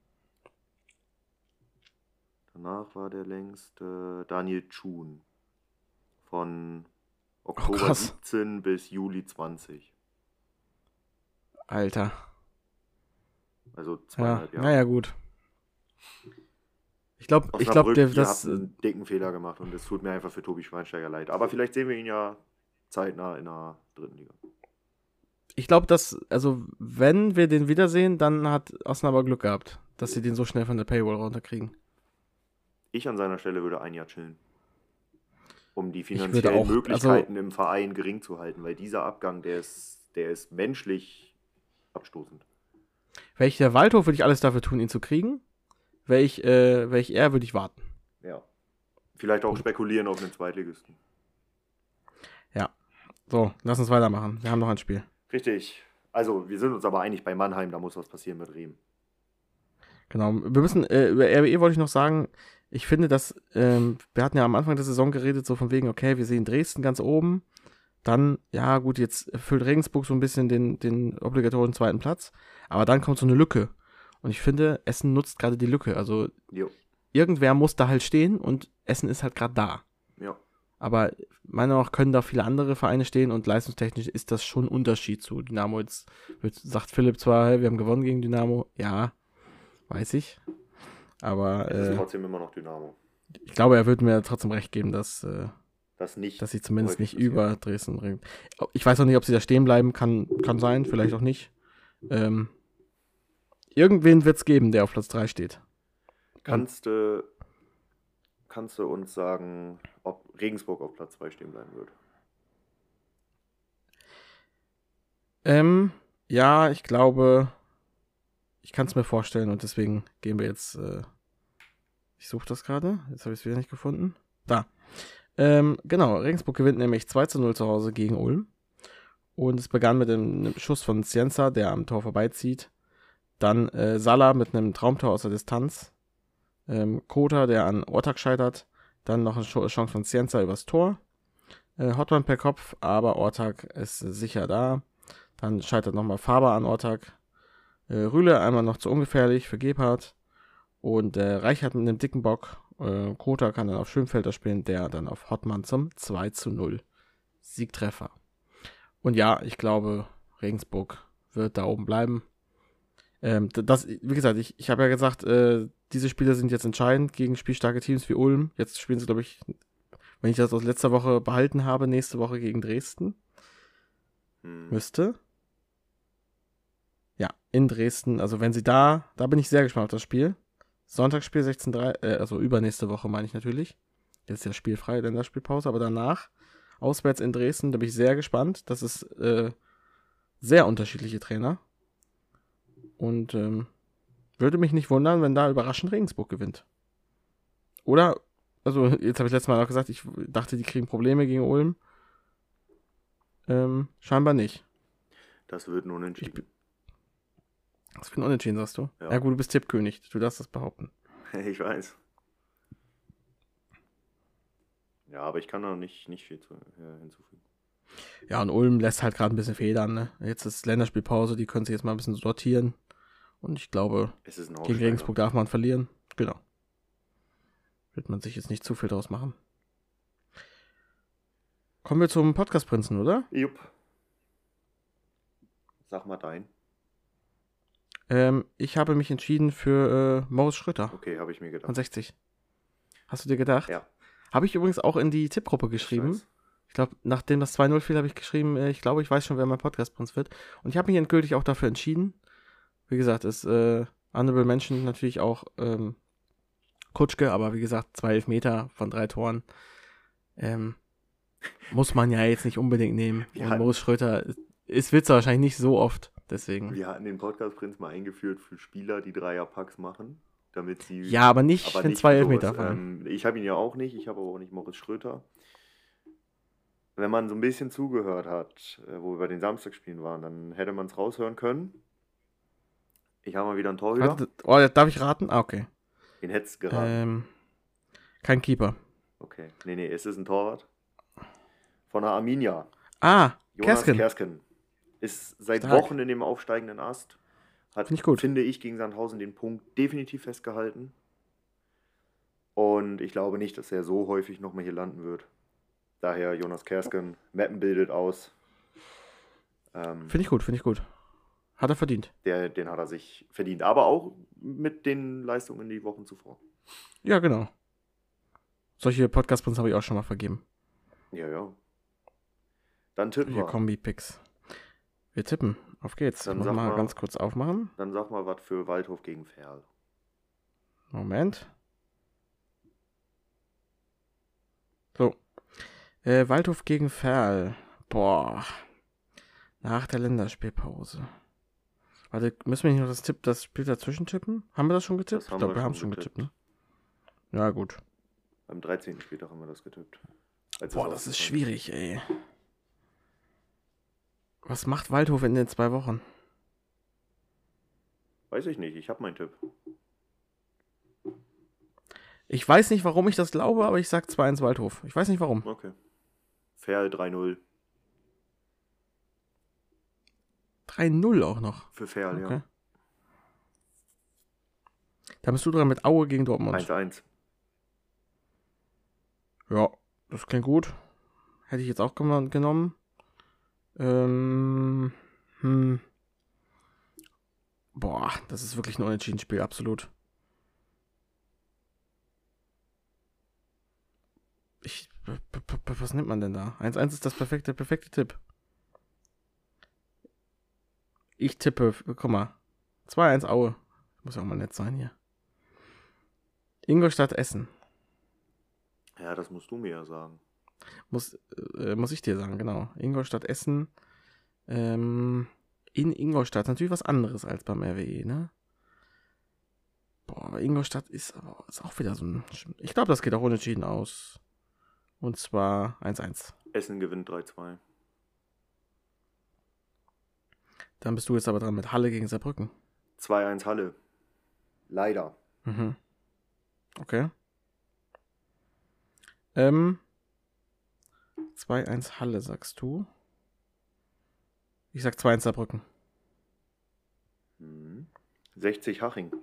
Daniel Thun. Von Oktober krass. 17 bis Juli 20. Alter. Also Ja, 2,5 Jahre. naja, gut. Ich glaube, Osnabrück, das ihr habt einen dicken Fehler gemacht und es tut mir einfach für Tobi Schweinsteiger leid. Aber vielleicht sehen wir ihn ja zeitnah in der 3. Liga. ich glaube, dass, also, wenn wir den wiedersehen, dann hat Osnabrück Glück gehabt, dass sie den so schnell von der Paywall runterkriegen. Ich an seiner Stelle würde ein Jahr chillen. Um die würde finanziellen auch, Möglichkeiten im Verein gering zu halten, weil dieser Abgang, der ist menschlich abstoßend. Wäre ich der Waldhof, würde ich alles dafür tun, ihn zu kriegen. Wäre ich er, würde ich warten. Ja. Vielleicht auch spekulieren auf einen Zweitligisten. So, lass uns weitermachen. Wir haben noch ein Spiel. Richtig. Also, wir sind uns aber einig bei Mannheim, da muss was passieren mit Riem. Genau. Wir müssen, über RWE wollte ich noch sagen, ich finde, dass, wir hatten ja am Anfang der Saison geredet, so von wegen, okay, wir sehen Dresden ganz oben. Dann, ja gut, jetzt füllt Regensburg so ein bisschen den obligatorischen 2. Platz. Aber dann kommt so eine Lücke. Und ich finde, Essen nutzt gerade die Lücke. Also, Jo. irgendwer muss da halt stehen und Essen ist halt gerade da. Ja. Aber meiner Meinung nach können da viele andere Vereine stehen und leistungstechnisch ist das schon ein Unterschied zu Dynamo. Jetzt sagt Philipp zwar, hey, wir haben gewonnen gegen Dynamo. Ja, weiß ich. Aber Es ist trotzdem immer noch Dynamo. ich glaube, er würde mir trotzdem recht geben, dass Sie sie zumindest nicht über Dresden bringen. Ich weiß auch nicht, ob sie da stehen bleiben. Kann sein, vielleicht auch nicht. Irgendwen wird es geben, der auf Platz 3 steht. Kannst du uns sagen, ob Regensburg auf Platz 2 stehen bleiben wird? Ja, ich glaube, ich kann es mir vorstellen und deswegen gehen wir jetzt, ich suche das gerade, jetzt habe ich es wieder nicht gefunden. Da. Genau, Regensburg gewinnt nämlich 2-0 zu Hause gegen Ulm. Und es begann mit einem Schuss von Cienza, der am Tor vorbeizieht. Dann Salah mit einem Traumtor aus der Distanz. Kota, der an Ortak scheitert. Dann noch eine Chance von Cienza übers Tor. Hottmann per Kopf, aber Ortak ist sicher da. Dann scheitert nochmal Faber an Ortak. Rühle einmal noch zu ungefährlich für Gebhardt. Und Reichert mit einem dicken Bock. Kota kann dann auf Schönfelder spielen, der dann auf Hottmann zum 2-0 Siegtreffer. Und ja, ich glaube, Regensburg wird da oben bleiben. Wie gesagt, ich habe ja gesagt, diese Spiele sind jetzt entscheidend gegen spielstarke Teams wie Ulm. Jetzt spielen sie, glaube ich, wenn ich das aus letzter Woche behalten habe, nächste Woche gegen Dresden. Müsste. Ja, in Dresden. Also wenn sie da bin ich sehr gespannt auf das Spiel. Sonntagsspiel 16:30, also übernächste Woche meine ich natürlich. Jetzt ist ja spielfrei, Länderspielpause, aber danach auswärts in Dresden, da bin ich sehr gespannt. Das ist sehr unterschiedliche Trainer. Und würde mich nicht wundern, wenn da überraschend Regensburg gewinnt. Oder, also jetzt habe ich letztes Mal auch gesagt, ich dachte, die kriegen Probleme gegen Ulm. Scheinbar nicht. Das wird ein Unentschieden. Das wird ein Unentschieden, sagst du? Ja. Ja gut, du bist Tippkönig, du darfst das behaupten. Ich weiß. Ja, aber ich kann da nicht viel hinzufügen. Ja, und Ulm lässt halt gerade ein bisschen federn, ne? Jetzt ist Länderspielpause, die können sich jetzt mal ein bisschen sortieren. Und ich glaube, Es ist ein gegen Regensburg darf man verlieren. Genau. Wird man sich jetzt nicht zu viel draus machen. Kommen wir zum Podcast-Prinzen, oder? Jupp. Sag mal dein. Ich habe mich entschieden für Maurice Schröter Okay, habe ich mir von gedacht. 60. Hast du dir gedacht? Ja. Habe ich übrigens auch in die Tippgruppe geschrieben. weiß. Ich glaube, nachdem das 2-0 fiel, habe ich geschrieben, ich glaube, ich weiß schon, wer mein Podcast-Prinz wird. Und ich habe mich endgültig auch dafür entschieden. Wie gesagt, ist Honorable Mention natürlich auch Kutschke, aber wie gesagt, 2 Elfmeter von 3 Toren. Muss man ja jetzt nicht unbedingt nehmen. Ja. Und Maurice Schröter wird es wahrscheinlich nicht so oft. Deswegen. Wir hatten den Podcast-Prinz mal eingeführt für Spieler, die Dreierpacks machen, damit sie... Ja, aber nicht, wenn 2 für Elfmeter sowas. fallen. Ich habe ihn ja auch nicht, ich habe aber auch nicht Maurice Schröter. Wenn man so ein bisschen zugehört hat, wo wir bei den Samstagspielen waren, dann hätte man es raushören können. Ich habe mal wieder einen Torhüter. Darf ich raten? Ah, okay. Den hättest du geraten. Kein Keeper. Okay. Nee, es ist ein Torwart. Von der Arminia. Ah, Jonas Kersken. Kersken. Ist seit Stark. Wochen in dem aufsteigenden Ast. Hat, Finde ich gut. finde ich, gegen Sandhausen den Punkt definitiv festgehalten. Und ich glaube nicht, dass er so häufig nochmal hier landen wird. Daher Jonas Kersken. Meppen bildet aus. Finde ich gut. Hat er verdient. Den hat er sich verdient. Aber auch mit den Leistungen die Wochen zuvor. Ja, genau. Solche Podcast-Prints habe ich auch schon mal vergeben. Ja. Dann tippen Hier wir. Kombi-Picks. Wir tippen. Auf geht's. Dann Ich muss sag mal mal- ganz kurz aufmachen. Dann sag mal was für Waldhof gegen Ferl. Moment. So. Waldhof gegen Ferl. Boah. Nach der Länderspielpause. Warte, müssen wir nicht noch das Spiel dazwischen tippen? Haben wir das schon getippt? Das Ich haben glaube, wir wir haben es schon schon getippt, ne? Ja, gut. Am 13. Spieltag haben wir das getippt. Als Boah, es das ist ausgefallen schwierig, ey. Was macht Waldhof in den 2 Wochen? Weiß ich nicht, ich habe meinen Tipp. Ich weiß nicht, warum ich das glaube, aber ich sag 2-1 Waldhof. Ich weiß nicht warum. Okay. Ferl 3-0 3-0 auch noch. für Ferl, Okay. Da bist du dran mit Aue gegen ja. Dortmund. 1-1. Ja, das klingt gut. Hätte ich jetzt auch genommen. Boah, das ist wirklich ein Unentschieden-Spiel, absolut. Was nimmt man denn da? 1-1 ist das perfekte Tipp. Ich tippe, guck mal. 2-1 Aue. Muss ja auch mal nett sein hier. Ingolstadt Essen. Ja, das musst du mir ja sagen. Muss ich dir sagen, genau. Ingolstadt Essen. In Ingolstadt natürlich was anderes als beim RWE, ne? Boah, aber Ingolstadt ist auch wieder so ein... Ich glaube, das geht auch unentschieden aus. Und zwar 1-1. Essen gewinnt 3-2. Dann bist du jetzt aber dran mit Halle gegen Saarbrücken. 2-1 Halle. Leider. Mhm. Okay. 2-1 Halle, sagst du. Ich sag 2-1 Saarbrücken. 60 Haching.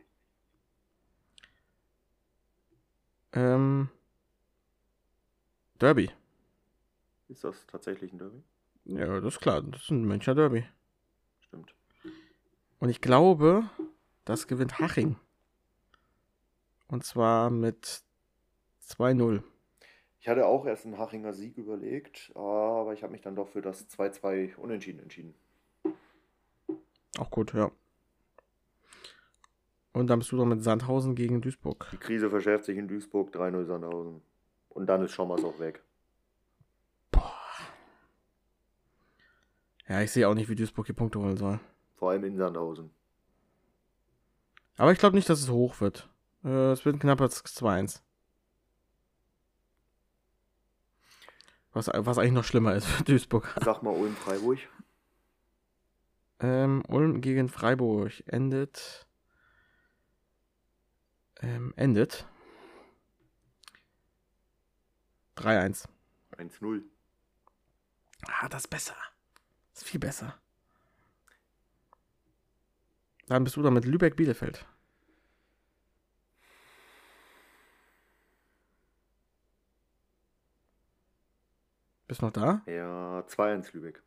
Derby. Ist das tatsächlich ein Derby? Ja, das ist klar. Das ist ein Münchner Derby. Stimmt. Und ich glaube, das gewinnt Haching. Und zwar mit 2-0. Ich hatte auch erst einen Hachinger Sieg überlegt, aber ich habe mich dann doch für das 2-2 Unentschieden entschieden. Auch gut, ja. Und dann bist du noch mit Sandhausen gegen Duisburg. Die Krise verschärft sich in Duisburg, 3-0 Sandhausen. Und dann ist Schommers auch weg. Ja, ich sehe auch nicht, wie Duisburg die Punkte holen soll. Vor allem in Sandhausen. Aber ich glaube nicht, dass es hoch wird. Es wird ein knappes 2-1. Was eigentlich noch schlimmer ist für Duisburg. Sag mal Ulm-Freiburg. Ulm gegen Freiburg endet 3-1. 1-0. Das ist besser. Das ist viel besser. Dann bist du da mit Lübeck-Bielefeld. Bist du noch da? Ja, 2-1 Lübeck.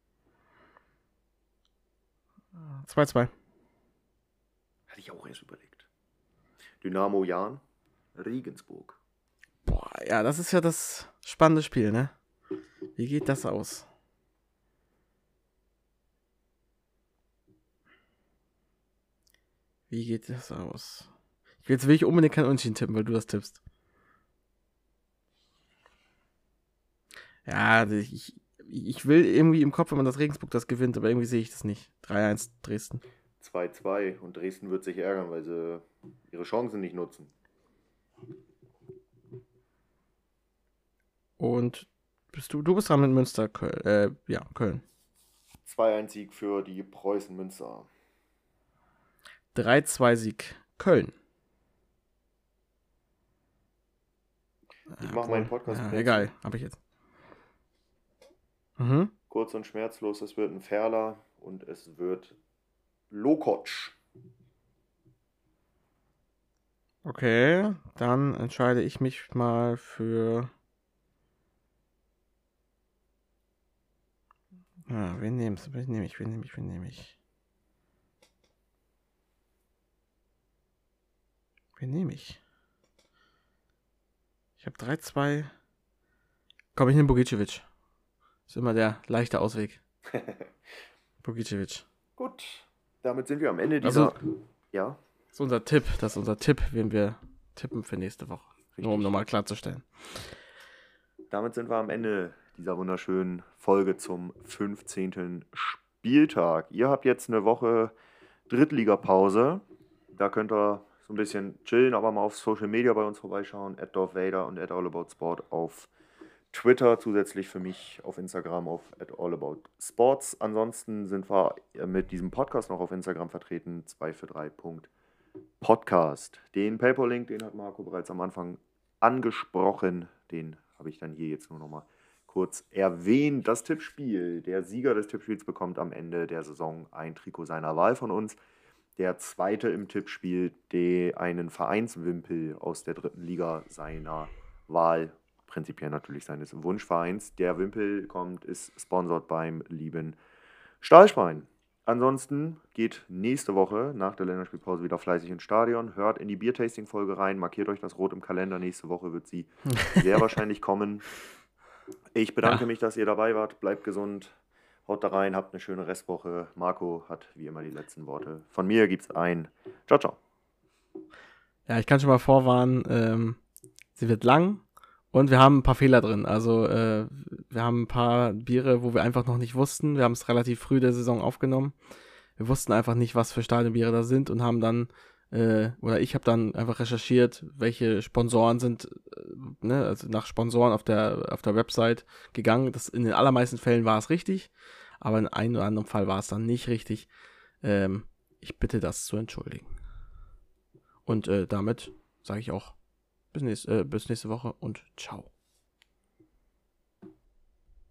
2-2. Hatte ich auch erst überlegt. Dynamo Jahn, Regensburg. Boah, ja, das ist ja das spannende Spiel, ne? Wie geht das aus? Wie geht das aus? Jetzt will ich unbedingt kein Unentschieden tippen, weil du das tippst. Ja, ich will irgendwie im Kopf, wenn man das Regensburg das gewinnt, aber irgendwie sehe ich das nicht. 3-1 Dresden. 2-2 und Dresden wird sich ärgern, weil sie ihre Chancen nicht nutzen. Und du bist dran mit Münster, Köln. Köln. 2-1 Sieg für die Preußen Münster. 3-2 Sieg Köln. Ich mache meinen Podcast. Ja, egal, habe ich jetzt. Kurz und schmerzlos, es wird ein Ferler und es wird Lokotsch. Okay, dann entscheide ich mich mal für... Wen nehme ich? Ich habe 3-2. Komm, ich nehme Bogicevic. Ist immer der leichte Ausweg. Bogicevic. Gut, damit sind wir am Ende dieser... Ja? Das ist unser Tipp, wen wir tippen für nächste Woche. Richtig. Nur um nochmal klarzustellen. Damit sind wir am Ende dieser wunderschönen Folge zum 15. Spieltag. Ihr habt jetzt eine Woche Drittligapause. Da könnt ihr so ein bisschen chillen, aber mal auf Social Media bei uns vorbeischauen. @DorfVader und @AllAboutSport auf Twitter. Zusätzlich für mich auf Instagram auf @AllAboutSports. Ansonsten sind wir mit diesem Podcast noch auf Instagram vertreten. 243.podcast. Den PayPal-Link, den hat Marco bereits am Anfang angesprochen. Den habe ich dann hier jetzt nur noch mal kurz erwähnt. Das Tippspiel. Der Sieger des Tippspiels bekommt am Ende der Saison ein Trikot seiner Wahl von uns. Der Zweite im Tippspiel, der einen Vereinswimpel aus der 3. Liga seiner Wahl, prinzipiell natürlich seines Wunschvereins. Der Wimpel ist sponsort beim lieben Stahlschwein. Ansonsten geht nächste Woche nach der Länderspielpause wieder fleißig ins Stadion. Hört in die Biertasting-Folge rein. Markiert euch das rot im Kalender. Nächste Woche wird sie sehr wahrscheinlich kommen. Ich bedanke mich, dass ihr dabei wart. Bleibt gesund. Haut da rein. Habt eine schöne Restwoche. Marco hat wie immer die letzten Worte. Von mir gibt's ein Ciao, ciao. Ja, ich kann schon mal vorwarnen. Sie wird lang. Und wir haben ein paar Fehler drin. Also wir haben ein paar Biere, wo wir einfach noch nicht wussten. Wir haben es relativ früh der Saison aufgenommen. Wir wussten einfach nicht, was für Stadionbiere da sind und haben dann oder ich habe dann einfach recherchiert, welche Sponsoren sind, also nach Sponsoren auf der Website gegangen. In den allermeisten Fällen war es richtig, aber in einem oder anderen Fall war es dann nicht richtig. Ich bitte das zu entschuldigen. Und damit sage ich auch bis nächste Woche und ciao.